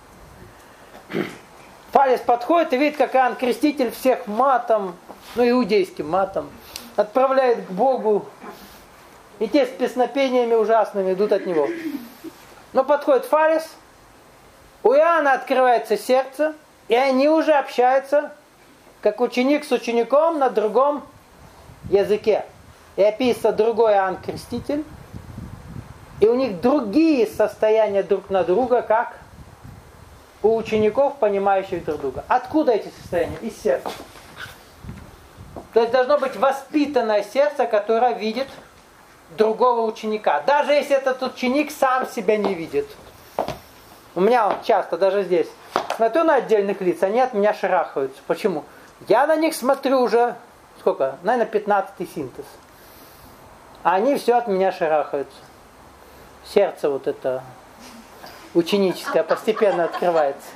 Фалес подходит и видит, как Иоанн Креститель всех матом, ну иудейским матом, отправляет к Богу. И те с песнопениями ужасными идут от него. Но подходит Фалес, у Иоанна открывается сердце, и они уже общаются, как ученик с учеником на другом языке. И описывается другой Иоанн Креститель. И у них другие состояния друг на друга, как у учеников, понимающих друг друга. Откуда эти состояния? Из сердца. То есть должно быть воспитанное сердце, которое видит другого ученика. Даже если этот ученик сам себя не видит. У меня вот часто, даже здесь, смотрю на отдельных лиц, они от меня шарахаются. Почему? Я на них смотрю уже, сколько? Наверное, пятнадцатый синтез. А они все от меня шарахаются. Сердце вот это ученическое постепенно открывается.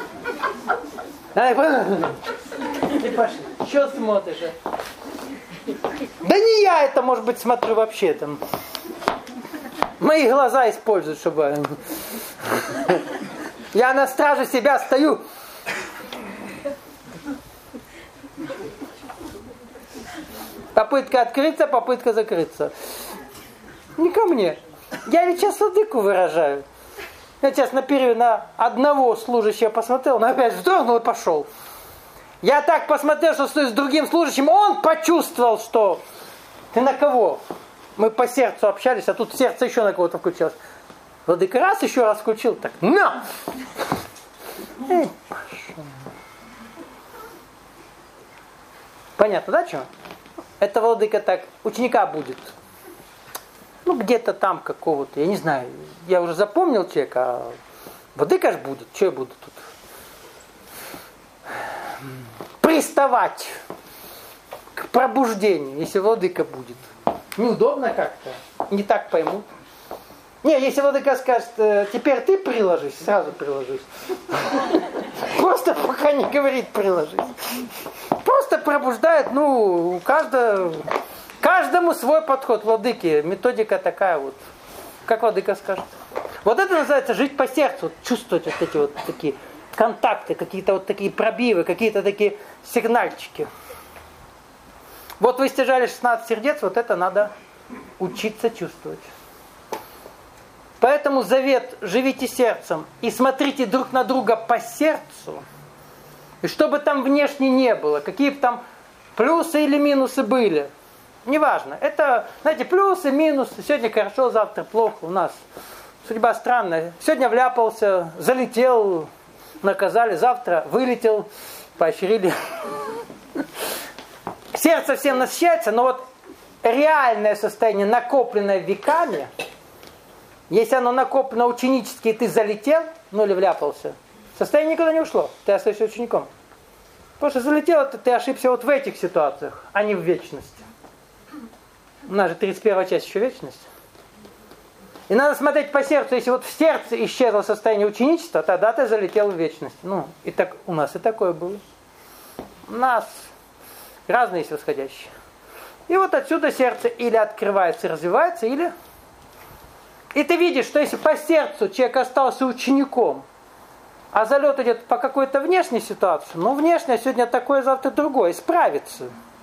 И пошли. Что смотришь? Да не я это, может быть, смотрю вообще там. Мои глаза используют, чтобы... Я на страже себя стою. Попытка открыться, попытка закрыться. Не ко мне. Я ведь сейчас владыку выражаю. Я сейчас на период на одного служащего посмотрел, но опять вздрогнул и пошел. Я так посмотрел, что стою с другим служащим, он почувствовал, что... Ты на кого? Мы по сердцу общались, а тут сердце еще на кого-то включилось. Владыка раз еще раз включил, так на! И пошел. Понятно, да, что? Это владыка так, ученика будет. Ну, где-то там какого-то, я не знаю. Я уже запомнил человека, а владыка ж будет. Что я буду тут? Приставать к пробуждению, если владыка будет. Неудобно как-то. Не так поймут. Не, если владыка скажет, теперь ты приложись, сразу приложись. Просто пока не говорит приложись. Просто пробуждает, ну, каждого, каждому свой подход владыки. Методика такая вот. Как владыка скажет. Вот это называется жить по сердцу. Чувствовать вот эти вот такие контакты, какие-то вот такие пробивы, какие-то такие сигнальчики. Вот вы стяжали шестнадцать сердец, вот это надо учиться чувствовать. Поэтому завет: живите сердцем и смотрите друг на друга по сердцу. И что бы там внешне не было, какие бы там плюсы или минусы были, неважно. Это, знаете, плюсы, минусы, сегодня хорошо, завтра плохо, у нас Судьба странная. Сегодня вляпался, залетел, наказали, завтра вылетел, поощрили. Сердце всем насыщается, но вот реальное состояние, накопленное веками, если оно накоплено ученически, и ты залетел, ну или вляпался, состояние никуда не ушло, ты остаешься учеником. Потому что залетел, ты, ты ошибся вот в этих ситуациях, а не в вечности. У нас же тридцать первая часть еще вечность. И надо смотреть по сердцу. Если вот в сердце исчезло состояние ученичества, тогда ты залетел в вечность. Ну, и так, у нас и такое было. У нас разные есть восходящие. И вот отсюда сердце или открывается, развивается, или... И ты видишь, что если по сердцу человек остался учеником, а залет идет по какой-то внешней ситуации, ну, внешне сегодня такое, завтра другое, справится.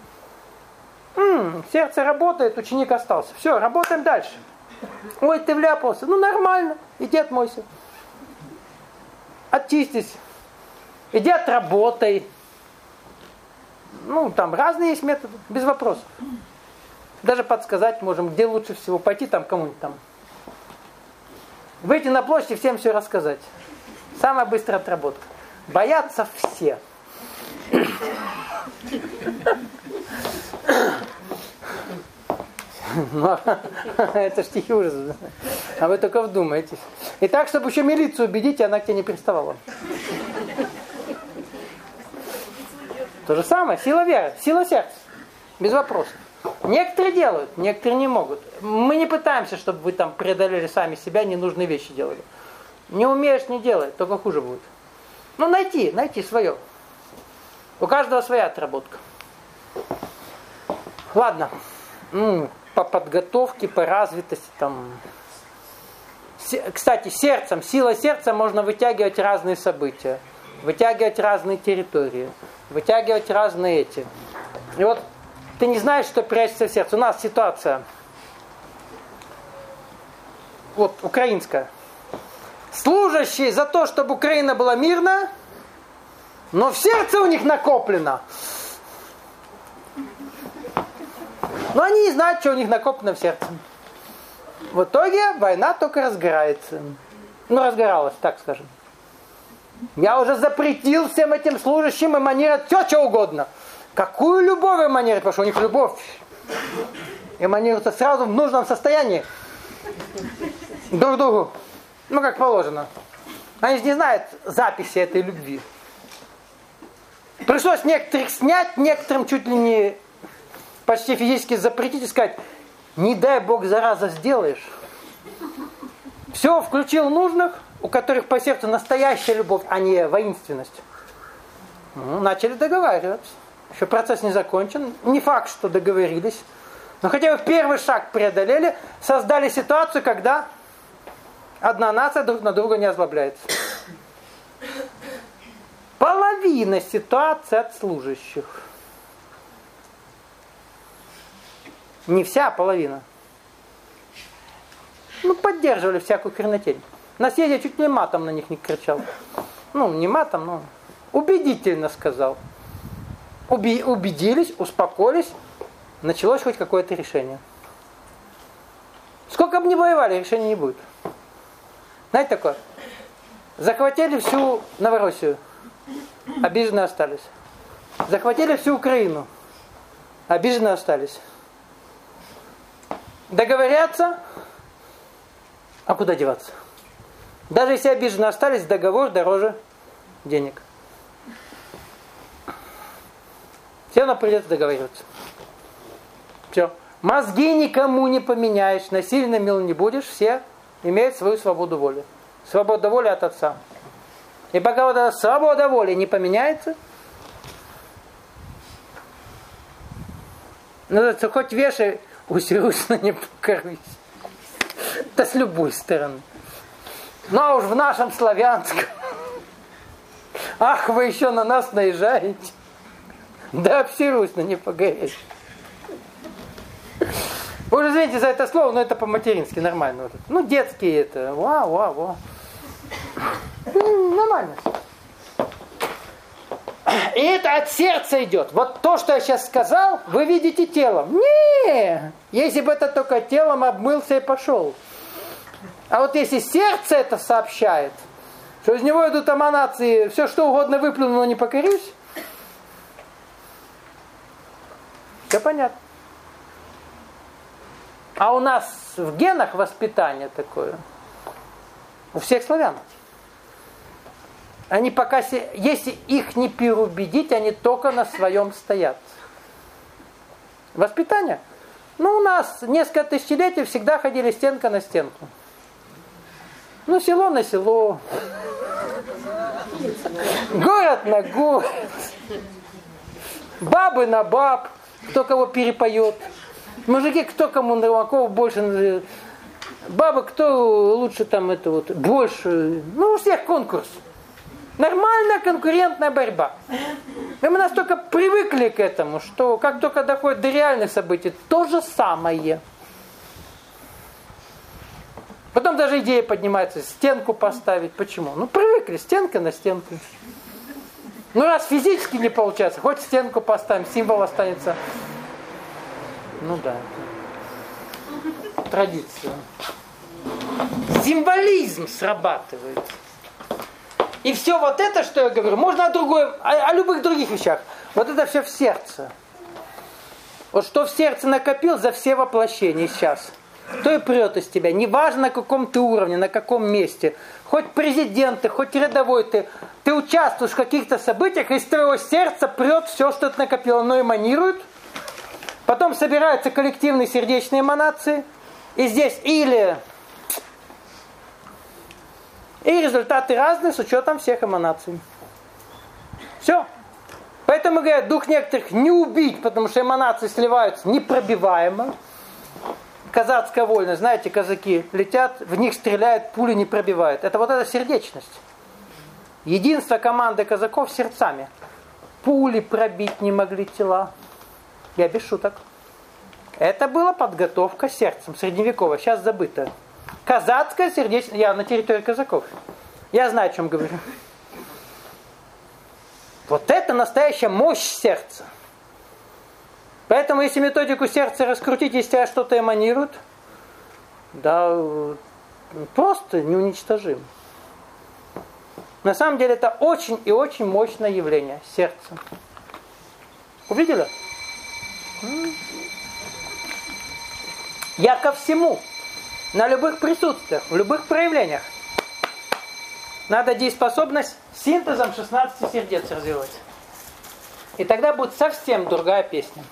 М-м, сердце работает, ученик остался. Все, работаем дальше. Ой, ты вляпался. Ну, нормально. Иди отмойся. Очистись. Иди отработай. Ну, там разные есть методы, без вопросов. Даже подсказать можем, где лучше всего пойти, там кому-нибудь там. Выйти на площадь и всем все рассказать. Самая быстрая отработка. Боятся все. Ну, это стихи ужаса. А вы только вдумайтесь. И так, чтобы еще милицию убедить, она к тебе не приставала. То же самое, сила веры, сила сердца. Без вопросов. Некоторые делают, некоторые не могут. Мы не пытаемся, чтобы вы там преодолели сами себя, ненужные вещи делали. Не умеешь, не делай, только хуже будет. Ну, найти, найти свое. У каждого своя отработка. Ладно. По подготовке, по развитости там. Кстати, сердцем, сила сердца можно вытягивать разные события, вытягивать разные территории, вытягивать разные эти. И вот ты не знаешь, что прячется в сердце. У нас ситуация, вот украинская. Служащие за то, чтобы Украина была мирная, но в сердце у них накоплено. Но они не знают, что у них накоплено в сердце. В итоге война только разгорается. Ну, разгоралась, так скажем. Я уже запретил всем этим служащим эманировать все, что угодно. Какую любовь эманировать? Потому что у них любовь эманируется сразу в нужном состоянии. Друг другу. Ну, как положено. Они же не знают записи этой любви. Пришлось некоторых снять, некоторым чуть ли не почти физически запретить и сказать, не дай Бог зараза сделаешь. Все, включил нужных, у которых по сердцу настоящая любовь, а не воинственность. Ну, начали договариваться. Еще процесс не закончен. Не факт, что договорились. Но хотя бы первый шаг преодолели, создали ситуацию, когда одна нация друг на друга не озлобляется. Половина ситуации от служащих. Не вся, а половина. Ну, поддерживали всякую хренотень. На съезде чуть не матом на них не кричал. Ну, не матом, но убедительно сказал. Уби- убедились, успокоились, началось хоть какое-то решение. Сколько бы ни воевали, решения не будет. Знаете такое? Захватили всю Новороссию, обиженные остались. Захватили всю Украину, обиженные остались. Договорятся, а куда деваться? Даже если обиженные остались, договор дороже денег. Все равно придется договариваться. Все. Мозги никому не поменяешь, насильно мил не будешь, все имеют свою свободу воли. Свобода воли от Отца. И пока вот эта свобода воли не поменяется, ну, хоть вешай, усирусь, но не покорвись. Да с любой стороны. Ну а уж в нашем славянском. Ах, вы еще на нас наезжаете. Да обсирусь, но не погореть. Вы уже извините за это слово, но это по-матерински нормально. Ну, детские это. Вау, вау, вау. Нормально. И это от сердца идет. Вот то, что я сейчас сказал, вы видите телом. Не, если бы это только телом обмылся и пошел. А вот если сердце это сообщает, что из него идут эманации, все что угодно выплюну, но не покорюсь, все понятно. А у нас в генах воспитание такое, у всех славян. Они пока, если их не переубедить, они только на своем стоят. Воспитание. Ну, у нас несколько тысячелетий всегда ходили стенка на стенку. Ну, село на село. Город на город. Бабы на баб. Кто кого перепоет. Мужики, кто кому на кого больше. Бабы, кто лучше там это вот. Больше. Ну, у всех конкурс. Нормальная конкурентная борьба. И мы настолько привыкли к этому, что как только доходит до реальных событий, то же самое. Потом даже идея поднимается, стенку поставить. Почему? Ну, привыкли, стенка на стенку. Ну, раз физически не получается, хоть стенку поставим, символ останется. Ну да. Традиция. Символизм срабатывает. И все вот это, что я говорю, можно о другой, о, о любых других вещах. Вот это все в сердце. Вот что в сердце накопил за все воплощения сейчас, то и прет из тебя. Неважно на каком ты уровне, на каком месте. Хоть президент ты, хоть рядовой ты. Ты участвуешь в каких-то событиях, и из твоего сердца прет все, что ты накопил. Оно эманирует. Потом собираются коллективные сердечные эманации. И здесь или... И результаты разные с учетом всех эманаций. Все. Поэтому говорят, дух некоторых не убить, потому что эманации сливаются непробиваемо. Казацкая вольность, знаете, казаки летят, в них стреляют, пули не пробивают. Это вот эта сердечность. Единство команды казаков сердцами. Пули пробить не могли тела. Я без шуток. Это была подготовка сердцем, средневековая, сейчас забыто. Казацкая сердечная, я на территории казаков. Я знаю, о чем говорю. Вот это настоящая мощь сердца. Поэтому, если методику сердца раскрутить, если тебя что-то эманирует, да, просто неуничтожим. На самом деле, это очень и очень мощное явление сердца. Увидели? Я ко всему. На любых присутствиях, в любых проявлениях. Надо дееспособность синтезом шестнадцати сердец развивать. И тогда будет совсем другая песня.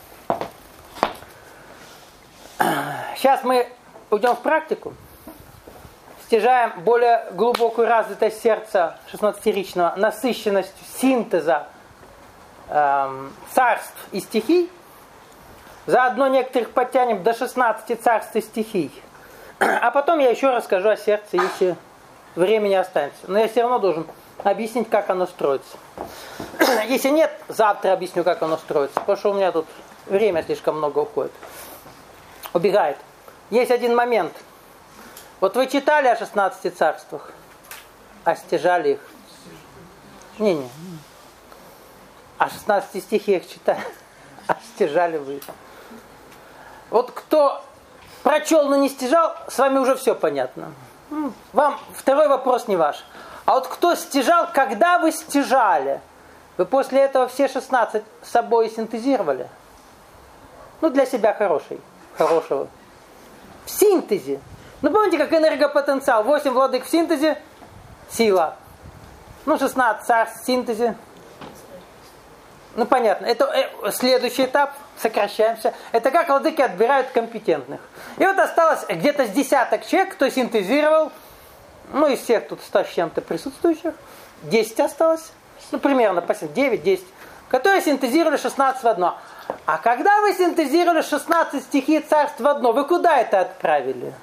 Сейчас мы уйдем в практику. Стяжаем более глубокую развитость сердца шестнадцатиричного, насыщенность синтеза эм, царств и стихий. Заодно некоторых подтянем до шестнадцати царств и стихий. А потом я еще расскажу о сердце, если времени останется. Но я все равно должен объяснить, как оно строится. Если нет, завтра объясню, как оно строится. Потому что у меня тут время слишком много уходит. Убегает. Есть один момент. Вот вы читали о шестнадцати царствах? А стяжали их? Не-не. О шестнадцати стихиях читали. А стяжали вы их? Вот кто... прочел, но не стяжал, с вами уже все понятно. Вам второй вопрос не ваш. А вот кто стяжал, когда вы стяжали, вы после этого все шестнадцать с собой синтезировали? Ну, для себя хороший, хорошего. В синтезе. Ну, помните, как энергопотенциал. восемь владык в синтезе, сила. Ну, шестнадцать царств в синтезе. Ну, понятно. Это следующий этап. Сокращаемся. Это как владыки отбирают компетентных. И вот осталось где-то с десяток человек, кто синтезировал, ну, из всех тут ста с чем-то присутствующих, десять осталось, ну, примерно, девять-десять, которые синтезировали шестнадцать в одно. А когда вы синтезировали шестнадцать стихий царств в одно, вы куда это отправили?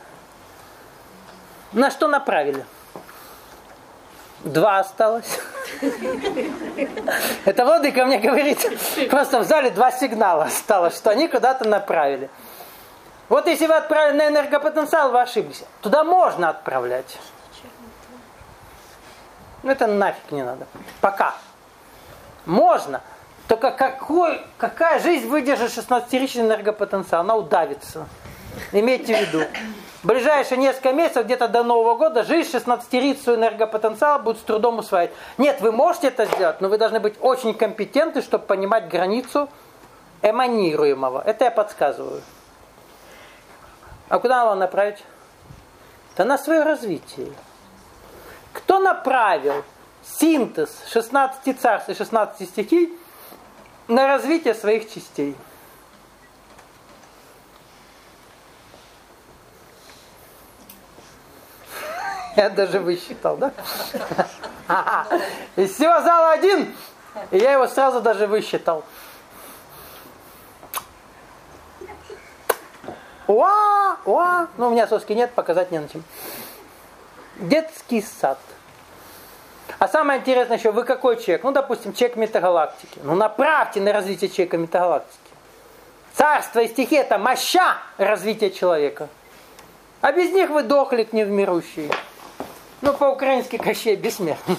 На что направили? Два осталось. Это владыка мне говорит, просто в зале два сигнала осталось, что они куда-то направили. Вот если вы отправили на энергопотенциал, вы ошиблись. Туда можно отправлять. Ну это нафиг не надо. Пока. Можно. Только какой, какая жизнь выдержит шестнадцатиричный энергопотенциал? Она удавится. Имейте в виду. В ближайшие несколько месяцев, где-то до Нового года, жизнь шестнадцатирицу энергопотенциал будет с трудом усваивать. Нет, вы можете это сделать, но вы должны быть очень компетентны, чтобы понимать границу эманируемого. Это я подсказываю. А куда его направить? Да на свое развитие. Кто направил синтез шестнадцати царств и шестнадцати стихий на развитие своих частей? Я даже высчитал, да? Из всего зала один, и я его сразу даже высчитал. Уа, уа. Ну, у меня соски нет, показать не на чем. Детский сад. А самое интересное еще, вы какой человек? Ну, допустим, человек метагалактики. Ну, направьте на развитие человека метагалактики. Царство и стихи – это моща развития человека. А без них вы дохлик невмирущий. Ну, по-украински Кощей бессмертный.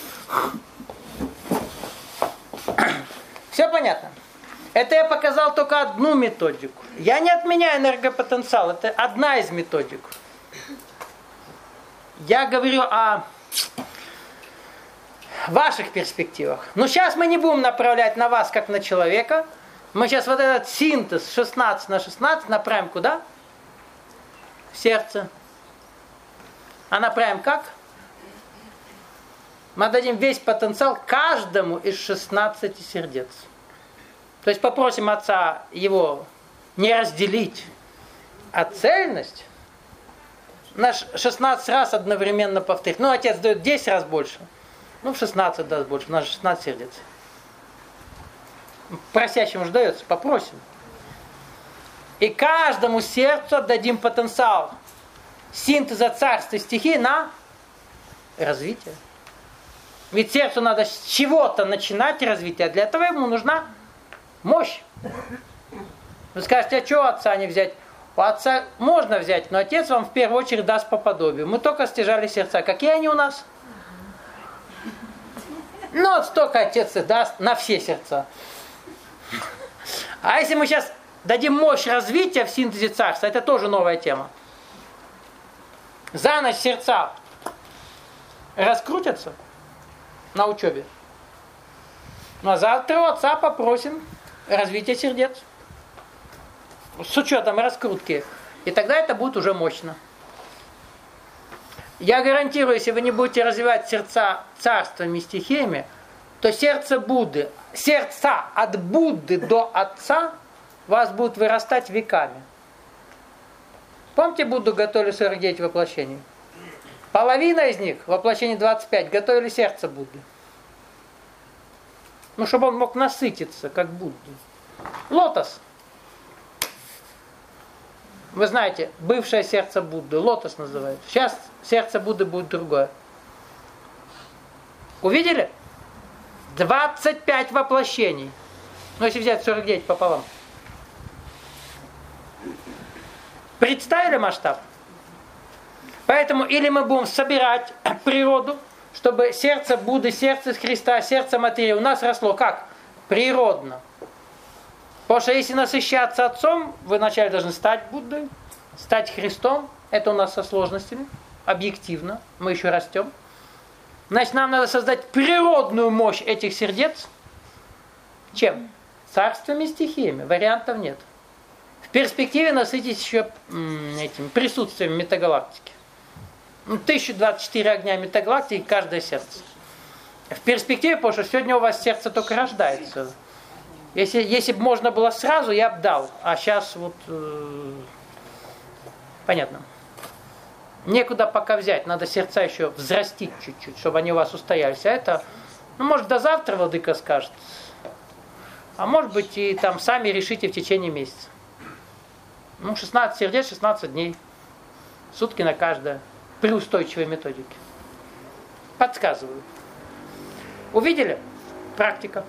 Все понятно? Это я показал только одну методику. Я не отменяю энергопотенциал, это одна из методик. Я говорю о ваших перспективах. Но сейчас мы не будем направлять на вас, как на человека. Мы сейчас вот этот синтез шестнадцать на шестнадцать направим куда? В сердце. А направим как? Мы дадим весь потенциал каждому из шестнадцати сердец. То есть попросим Отца его не разделить, а цельность на шестнадцать раз одновременно повторить. Ну, Отец дает десять раз больше. Ну, в шестнадцать даст больше. У нас же шестнадцать сердец. Просящему же дается, попросим. И каждому сердцу отдадим потенциал синтеза царства и стихий на развитие. Ведь сердцу надо с чего-то начинать развитие, а для этого ему нужна мощь. Вы скажете, а что у отца не взять? У отца можно взять, но отец вам в первую очередь даст по подобию. Мы только стяжали сердца. Какие они у нас? Ну, вот столько отец и даст на все сердца. А если мы сейчас дадим мощь развития в синтезе царства, это тоже новая тема. За ночь сердца раскрутятся на учебе. Ну а завтра у отца попросим развитие сердец. С учетом раскрутки. И тогда это будет уже мощно. Я гарантирую, если вы не будете развивать сердца царствами и стихиями, то сердце Будды, сердца от Будды до Отца у вас будут вырастать веками. Помните, Будду готовили сорок девять воплощений? Половина из них, воплощений двадцать пять, готовили сердце Будды. Ну, чтобы он мог насытиться, как Будда. Лотос. Вы знаете, бывшее сердце Будды, лотос называют. Сейчас сердце Будды будет другое. Увидели? двадцать пять воплощений. Ну, если взять сорок девять пополам. Представили масштаб? Поэтому или мы будем собирать природу, чтобы сердце Будды, сердце Христа, сердце материи у нас росло как? Природно. Потому что если насыщаться Отцом, вы вначале должны стать Буддой, стать Христом. Это у нас со сложностями, объективно, мы еще растем. Значит, нам надо создать природную мощь этих сердец. Чем? Царствами и стихиями. Вариантов нет. В перспективе насытить еще м, этим присутствием метагалактики. тысяча двадцать четыре огня метагалактики, каждое сердце. В перспективе, потому что сегодня у вас сердце только рождается. Если, если бы можно было сразу, я бы дал. А сейчас вот... Э, понятно. Некуда пока взять. Надо сердца еще взрастить чуть-чуть, чтобы они у вас устоялись. А это, ну, может, до завтра владыка скажет. А может быть, и там сами решите в течение месяца. Ну, шестнадцать сердец, шестнадцать дней. Сутки на каждое. При устойчивой методике. Подсказываю. Увидели? Практика.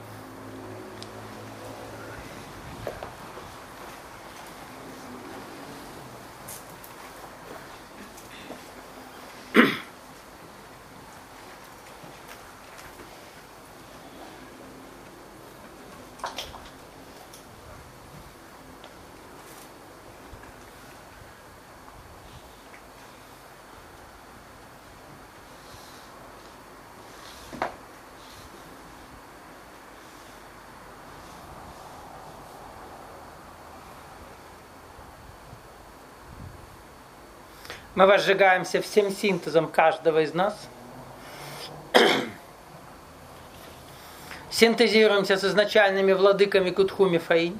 Мы возжигаемся всем синтезом каждого из нас. Синтезируемся с изначальными владыками Кутхуми Фаинь.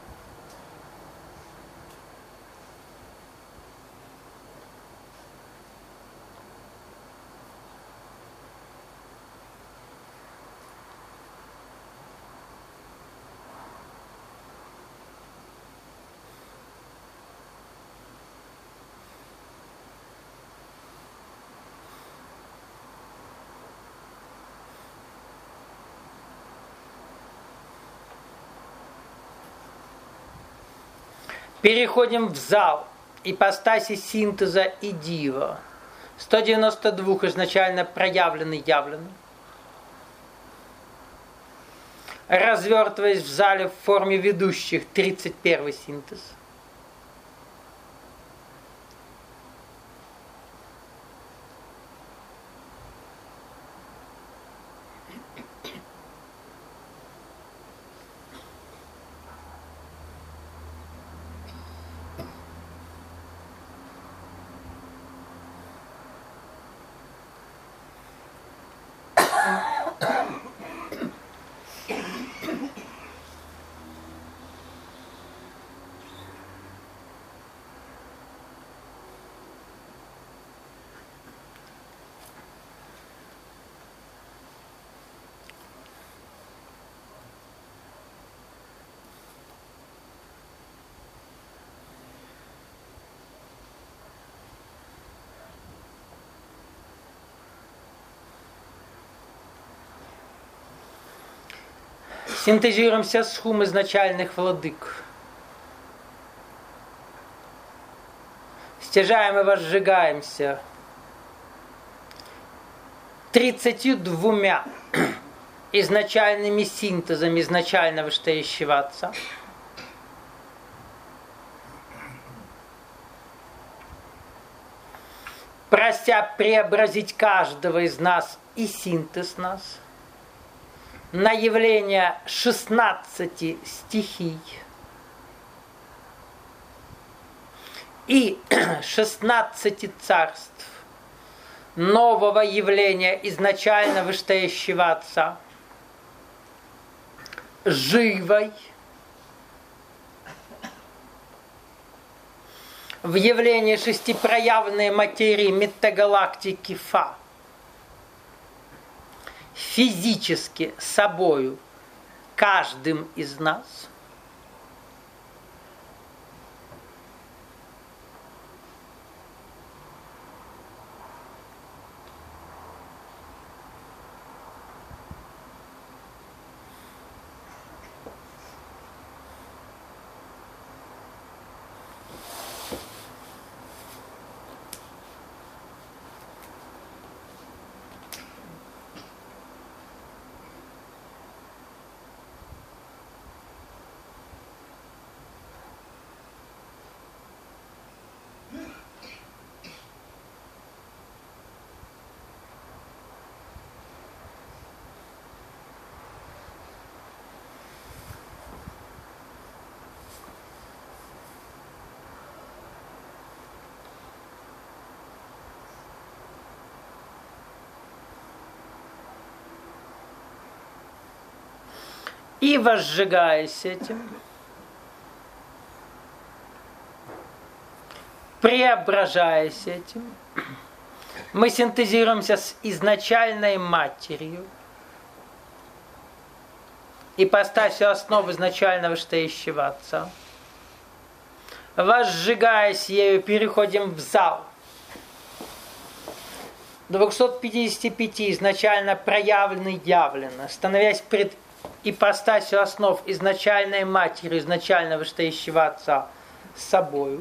Переходим в зал ипостаси синтеза и дива. сто девяносто два изначально проявленный явленный. Развертываясь в зале в форме ведущих, тридцать первый синтез. Синтезируемся с хум изначальных владык. Стяжаем и возжигаемся тридцатью двумя изначальными синтезами изначального Штающего Отца. Прося преобразить каждого из нас и синтез нас на явление шестнадцати стихий и шестнадцати царств нового явления изначально вышестоящего Отца, живой, в явлении шестипроявленной материи метагалактики Фа, физически собою каждым из нас, и возжигаясь этим, преображаясь этим, мы синтезируемся с изначальной матерью, ипостасью основы изначального Штающего Отца. Возжигаясь ею, переходим в зал двухсот пятидесяти пяти изначально проявленный явлено, становясь пред ипостасью основ изначальной матери, изначального Вышестоящего Отца с собою.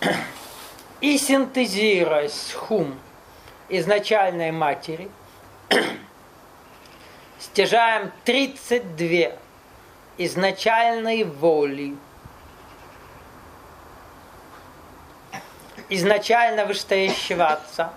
И синтезируя схум изначальной матери, стяжаем тридцать две изначальной воли, изначально вышестоящего Отца.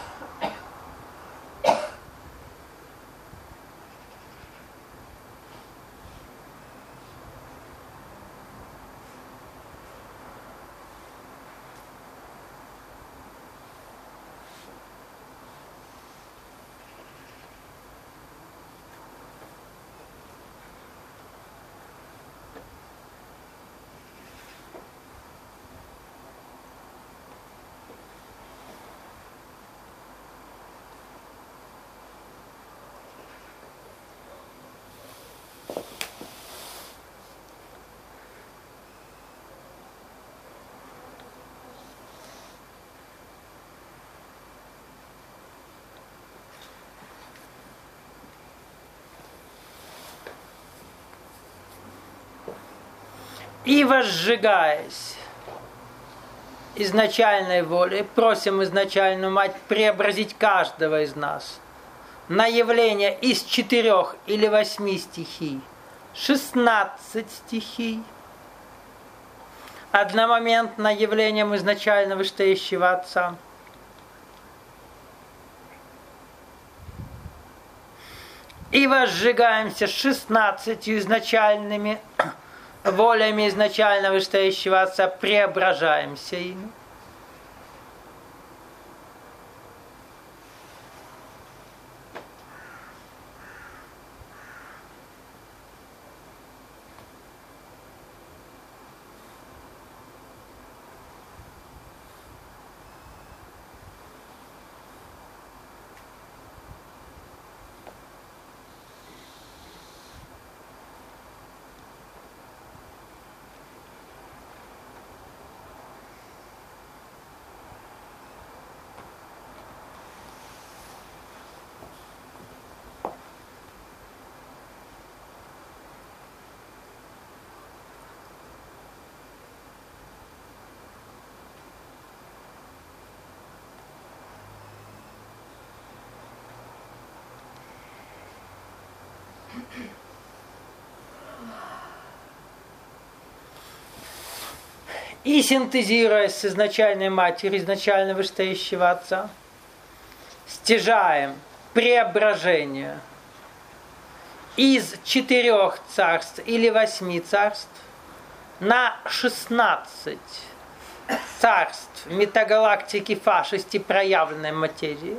И возжигаясь изначальной волей, просим изначальную мать преобразить каждого из нас на явление из четырех или восьми стихий, шестнадцать стихий, одномоментно явлением изначально вышестоящего Отца. И возжигаемся шестнадцатью изначальными волями изначально вышестоящего Отца, преображаемся ими. И синтезируясь с изначальной матерью, изначально вышестоящего Отца, стяжаем преображение из четырех царств или восьми царств на шестнадцать царств метагалактики фашисти проявленной материи.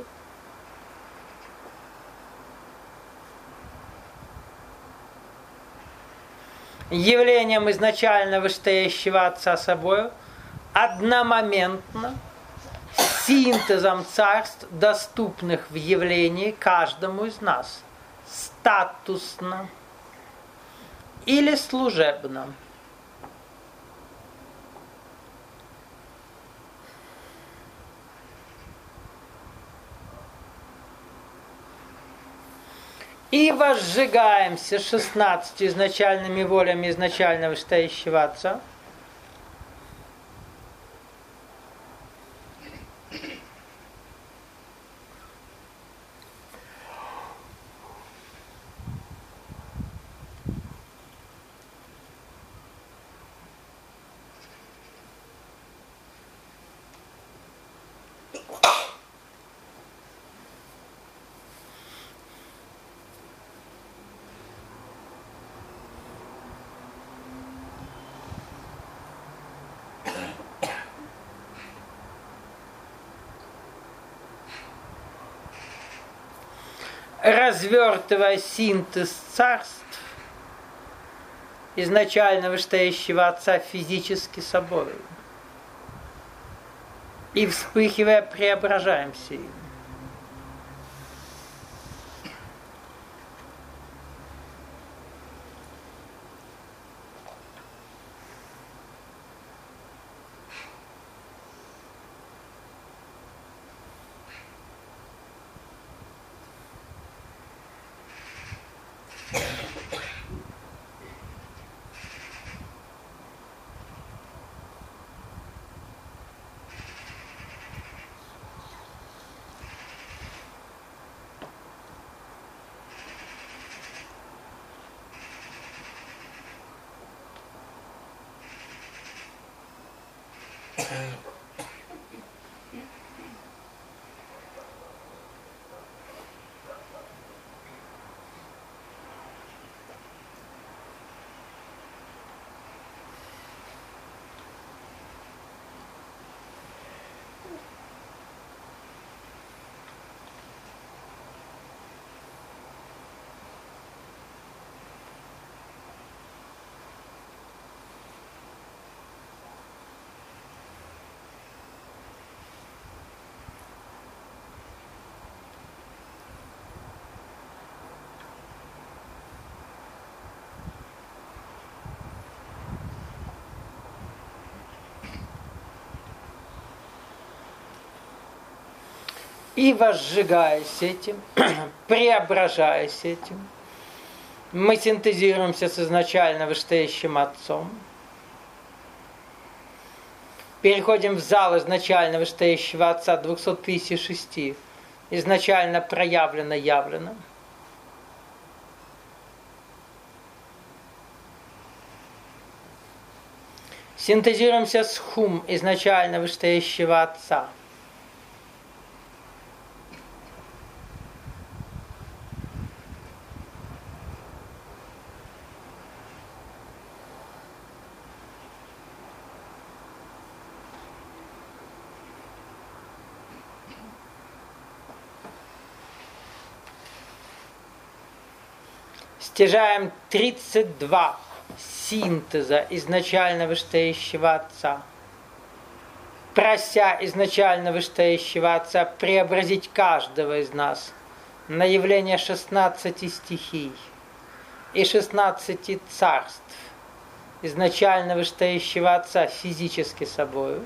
Явлением изначально вышестоящего Отца собою, одномоментно, синтезом царств, доступных в явлении каждому из нас, статусно или служебно. И возжигаемся шестнадцатью изначальными волями изначально вышестоящего Отца. Развертывая синтез царств изначально вышестоящего Отца физически собой, и вспыхивая преображаемся им. И возжигаясь этим, преображаясь этим, мы синтезируемся с изначально вышестоящим Отцом, переходим в зал изначально вышестоящего Отца двухсот пятидесяти шести, изначально проявлено, явлено. Синтезируемся с Хум изначально вышестоящего Отца. Стяжаем тридцать два синтеза изначально вышестоящего Отца, прося изначально вышестоящего Отца преобразить каждого из нас на явление шестнадцати стихий и шестнадцати царств изначально вышестоящего Отца физически собою,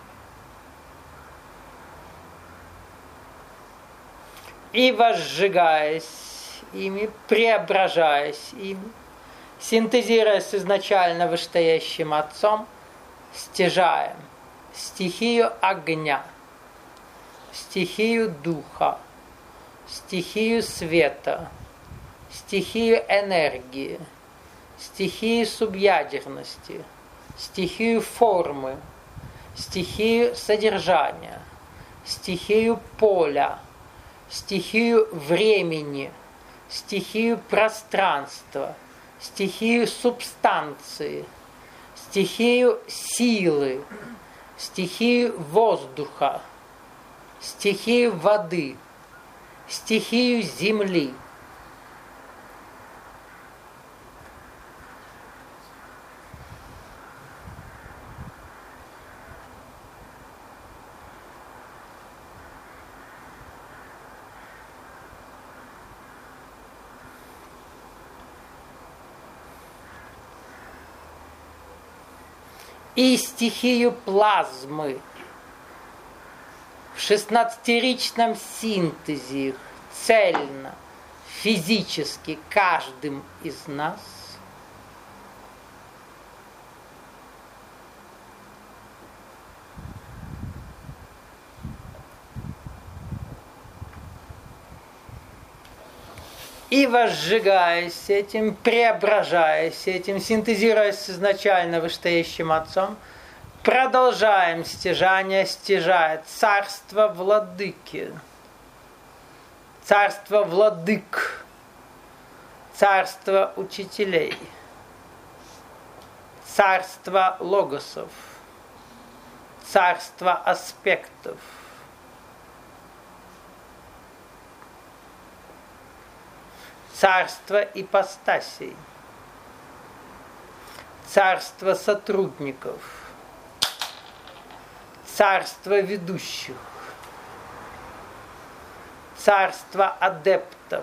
и возжигаясь ими, преображаясь ими, синтезируясь с изначально вышестоящим Отцом, стяжаем стихию огня, стихию духа, стихию света, стихию энергии, стихию субъядерности, стихию формы, стихию содержания, стихию поля, стихию времени, стихию пространства, стихию субстанции, стихию силы, стихию воздуха, стихию воды, стихию земли. И стихию плазмы в шестнадцатеричном синтезе цельно, физически каждым из нас и возжигаясь этим, преображаясь этим, синтезируясь с изначально вышестоящим Отцом, продолжаем стяжание, стяжая царство владыки, царство владык, царство учителей, царство логосов, царство аспектов, царство ипостасей, царство сотрудников, царство ведущих, царство адептов,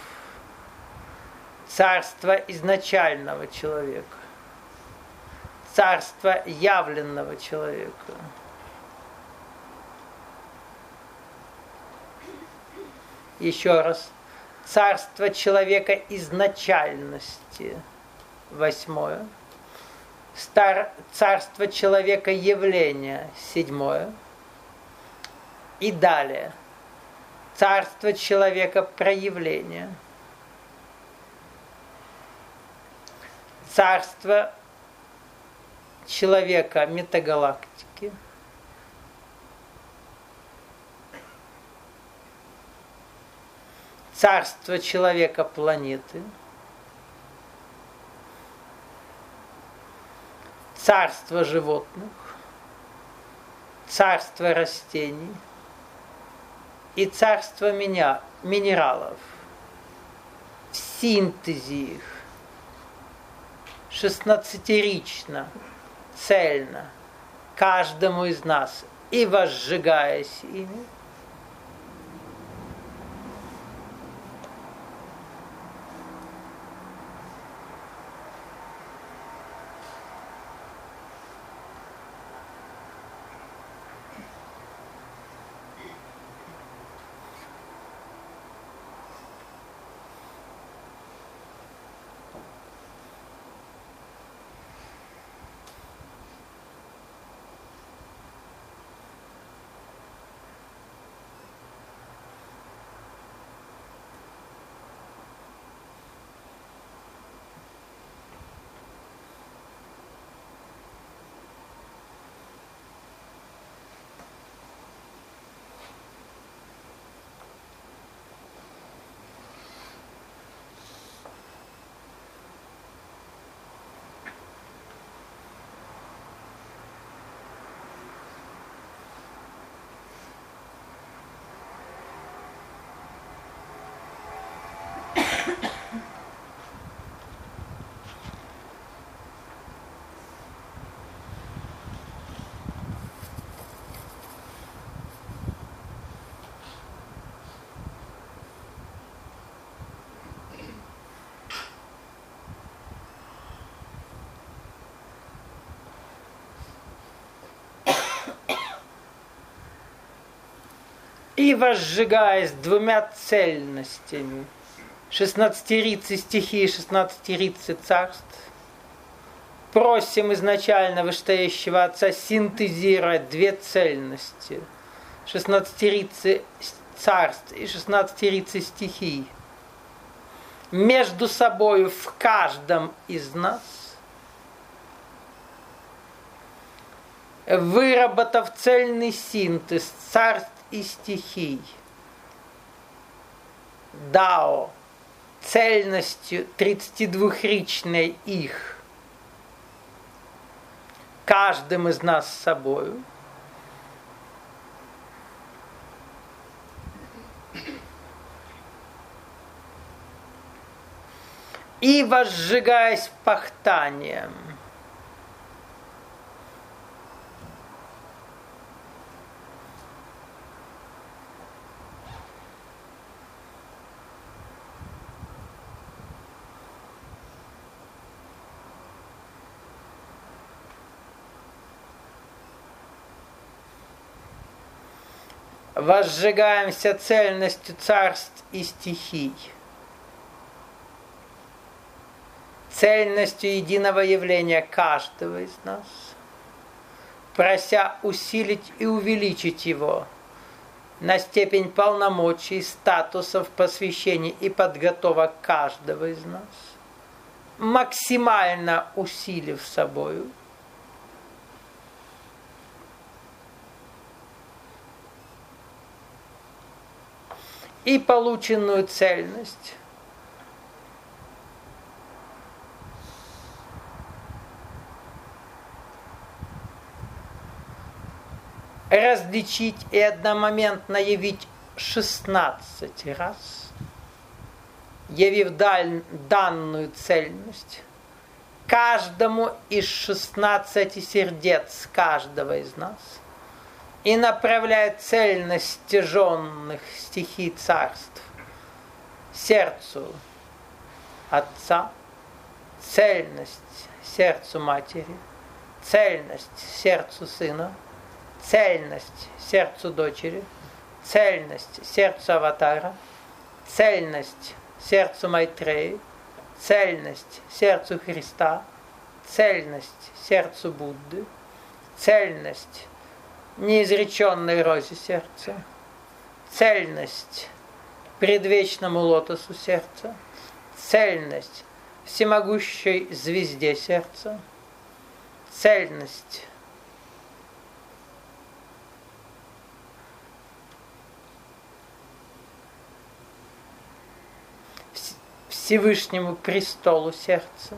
царство изначального человека, царство явленного человека, еще раз, царство человека изначальности, восьмое, Стар, царство человека явления, седьмое, и далее царство человека проявления, царство человека метагалактики, царство человека планеты, царство животных, царство растений и царство меня, минералов. В синтезе их шестнадцатерично, цельно, каждому из нас и возжигаясь ими, и возжигаясь двумя цельностями, шестнадцатерицы стихии, шестнадцатерицы царств, просим изначально вышестоящего Отца синтезировать две цельности, шестнадцатерицы царств и шестнадцатерицы стихий, между собой в каждом из нас, выработав цельный синтез царств и стихий, дао, цельностью тридцатидвухричной их, каждым из нас с собою, и возжигаясь пахтанием, возжигаемся цельностью царств и стихий, цельностью единого явления каждого из нас, прося усилить и увеличить его на степень полномочий, статусов, посвящений и подготовок каждого из нас, максимально усилив собою и полученную цельность различить и одномоментно явить шестнадцать раз, явив данную цельность каждому из шестнадцати сердец каждого из нас, и направляет цельность стяженных стихий царств сердцу Отца, цельность сердцу Матери, цельность сердцу Сына, цельность сердцу Дочери, цельность сердцу Аватара, цельность сердцу Майтреи, цельность сердцу Христа, цельность сердцу Будды, цельность неизреченной розе сердца, цельность предвечному лотосу сердца, цельность всемогущей звезде сердца, цельность Всевышнему престолу сердца.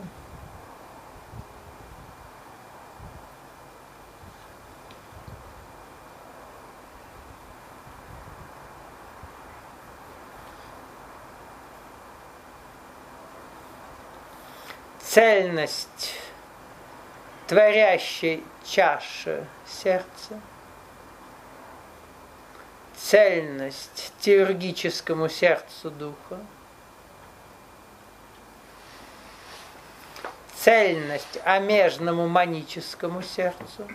Цельность творящей чаши сердца, цельность теургическому сердцу духа, цельность омежному маническому сердцу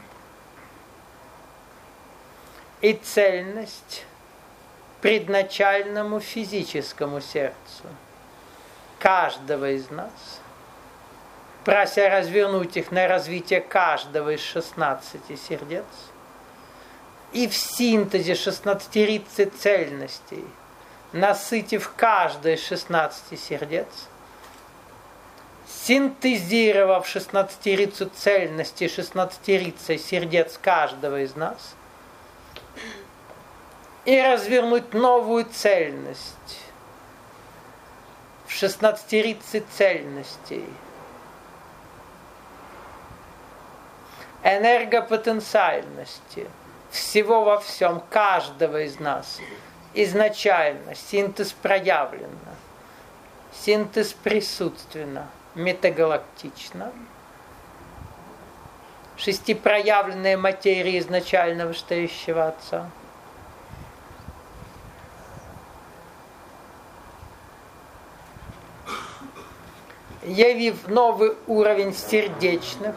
и цельность предначальному физическому сердцу каждого из нас, прося развернуть их на развитие каждого из шестнадцати сердец, и в синтезе шестнадцатерицы цельностей, насытив каждое из шестнадцати сердец, синтезировав шестнадцатерицу цельности шестнадцатерицей сердец каждого из нас, и развернуть новую цельность в шестнадцатерице цельностей, энергопотенциальности всего во всем каждого из нас изначально синтез проявлено, синтез присутственно, метагалактично, шестипроявленная материя изначально вышестоящего Отца. Явив новый уровень сердечных,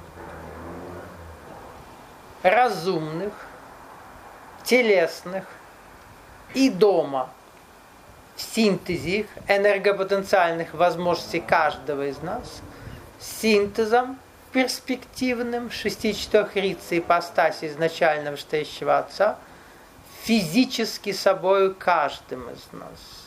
разумных, телесных и дома в синтезе их энергопотенциальных возможностей каждого из нас, синтезом перспективным шести-четырехрицы ипостаси изначально вышестоящего Отца, физически собою каждым из нас.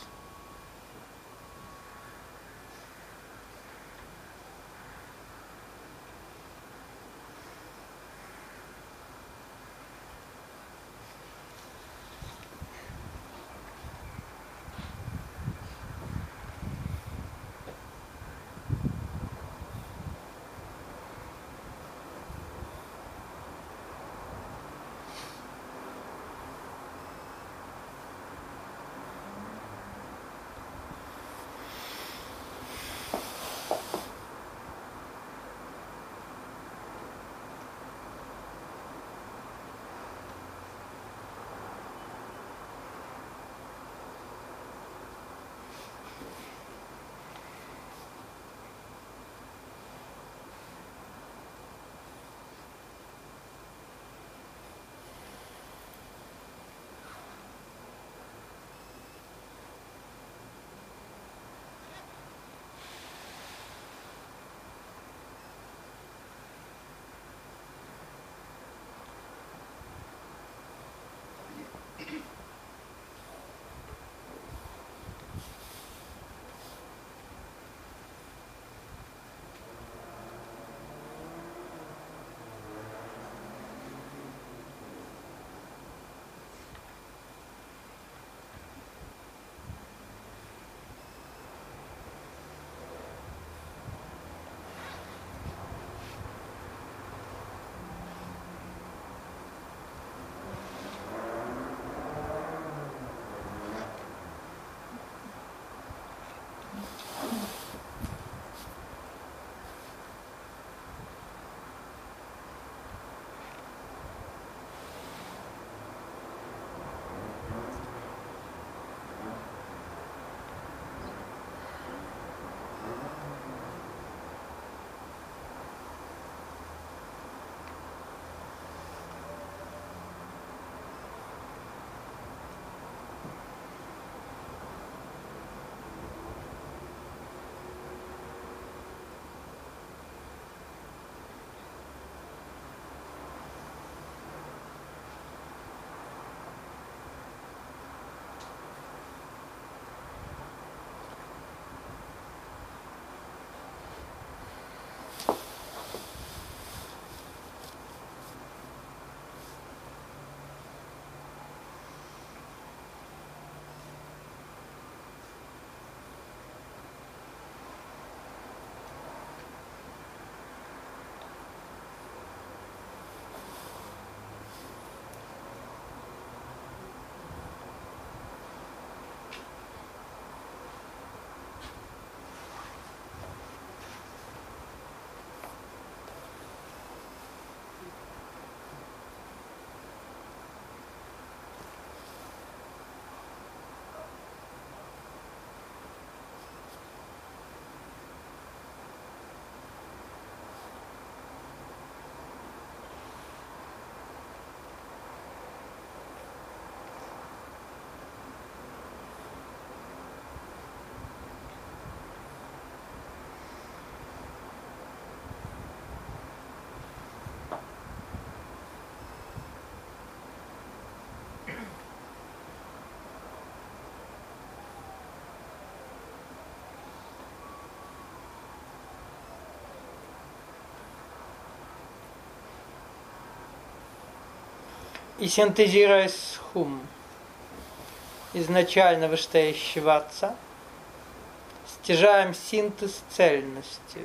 И синтезируя схум изначально вышестоящего Отца, стяжаем синтез цельности,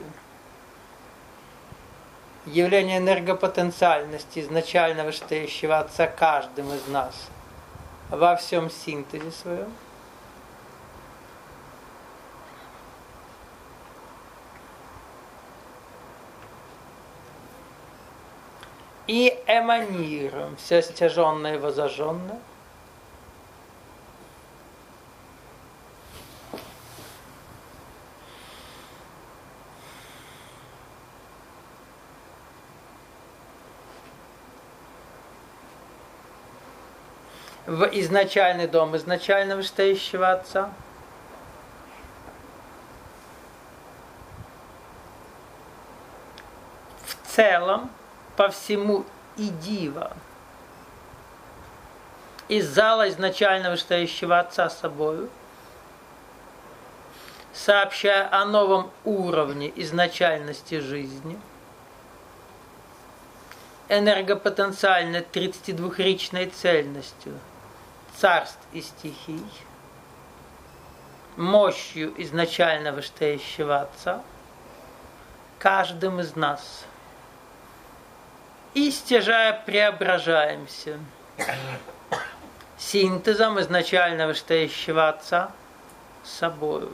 явление энергопотенциальности изначально вышестоящего Отца каждым из нас во всем синтезе своем. И эманируем все стяженное и возожженное в изначальный дом изначально вышестоящего Отца, в целом по всему и дива из зала изначально вышестоящего Отца с собою, сообщая о новом уровне изначальности жизни, энергопотенциальной тридцатидвухричной цельностью царств и стихий, мощью изначально вышестоящего Отца, каждым из нас. И стяжая преображаемся синтезом изначально вышестоящего Отца с собою.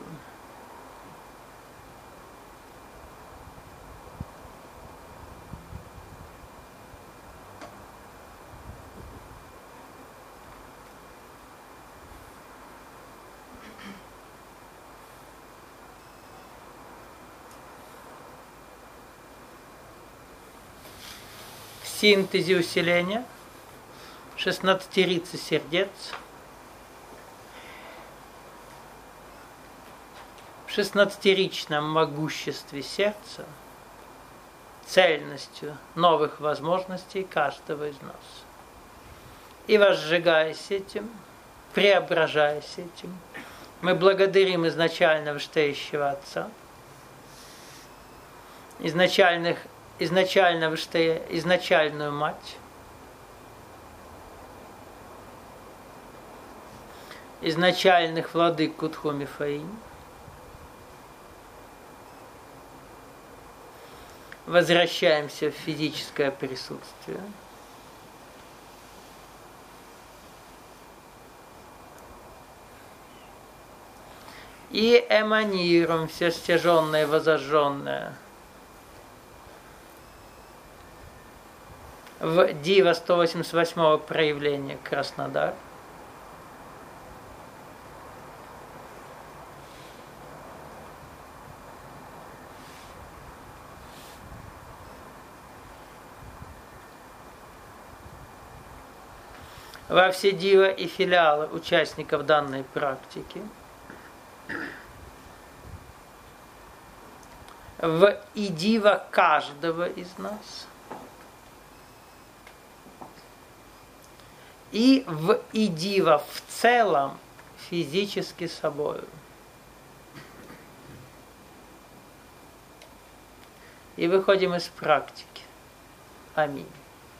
В синтезе усиления шестнадцатерицы сердец, в шестнадцатеричном могуществе сердца, цельностью новых возможностей каждого из нас. И возжигаясь этим, преображаясь этим, мы благодарим изначально вышестоящего Отца, изначальных изначально вышестоя... изначальную мать, изначальных владык Кутху Мифаим, возвращаемся в физическое присутствие. И эманируем все стяженное и возожженное в Дива сто восемьдесят восьмого проявления Краснодар. Во все дива и филиалы участников данной практики. В идива каждого из нас. И в идива в целом физически собою. И выходим из практики. Аминь.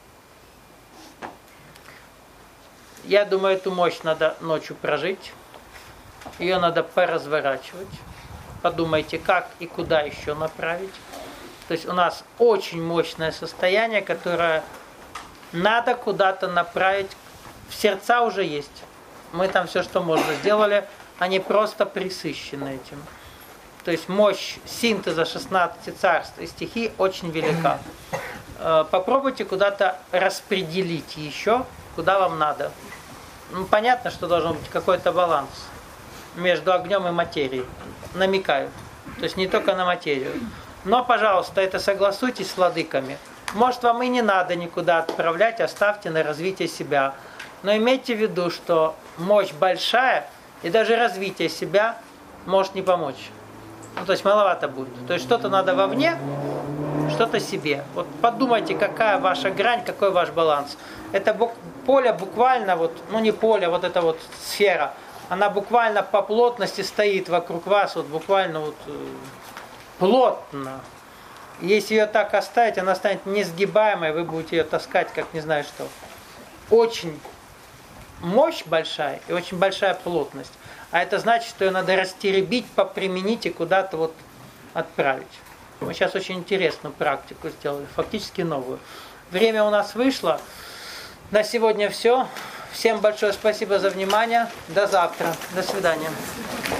Я думаю, эту мощь надо ночью прожить. Ее надо поразворачивать. Подумайте, как и куда еще направить. То есть у нас очень мощное состояние, которое надо куда-то направить. В сердца уже есть. Мы там все, что можно, сделали. Они просто присыщены этим. То есть мощь синтеза шестнадцати царств и стихий очень велика. Попробуйте куда-то распределить еще, куда вам надо. Ну, понятно, что должен быть какой-то баланс между огнем и материей. Намекаю. То есть не только на материю. Но, пожалуйста, это согласуйтесь с владыками. Может, вам и не надо никуда отправлять, оставьте на развитие себя. Но имейте в виду, что мощь большая, и даже развитие себя может не помочь. Ну, то есть маловато будет. То есть что-то надо вовне, что-то себе. Вот подумайте, какая ваша грань, какой ваш баланс. Это бук- поле буквально, вот, ну не поле, вот эта вот сфера, она буквально по плотности стоит вокруг вас, вот буквально вот э, плотно. Если ее так оставить, она станет несгибаемой, вы будете ее таскать, как не знаю что. Очень мощь большая и очень большая плотность. А это значит, что ее надо растеребить, поприменить и куда-то вот отправить. Мы сейчас очень интересную практику сделали, фактически новую. Время у нас вышло. На сегодня все. Всем большое спасибо за внимание. До завтра. До свидания.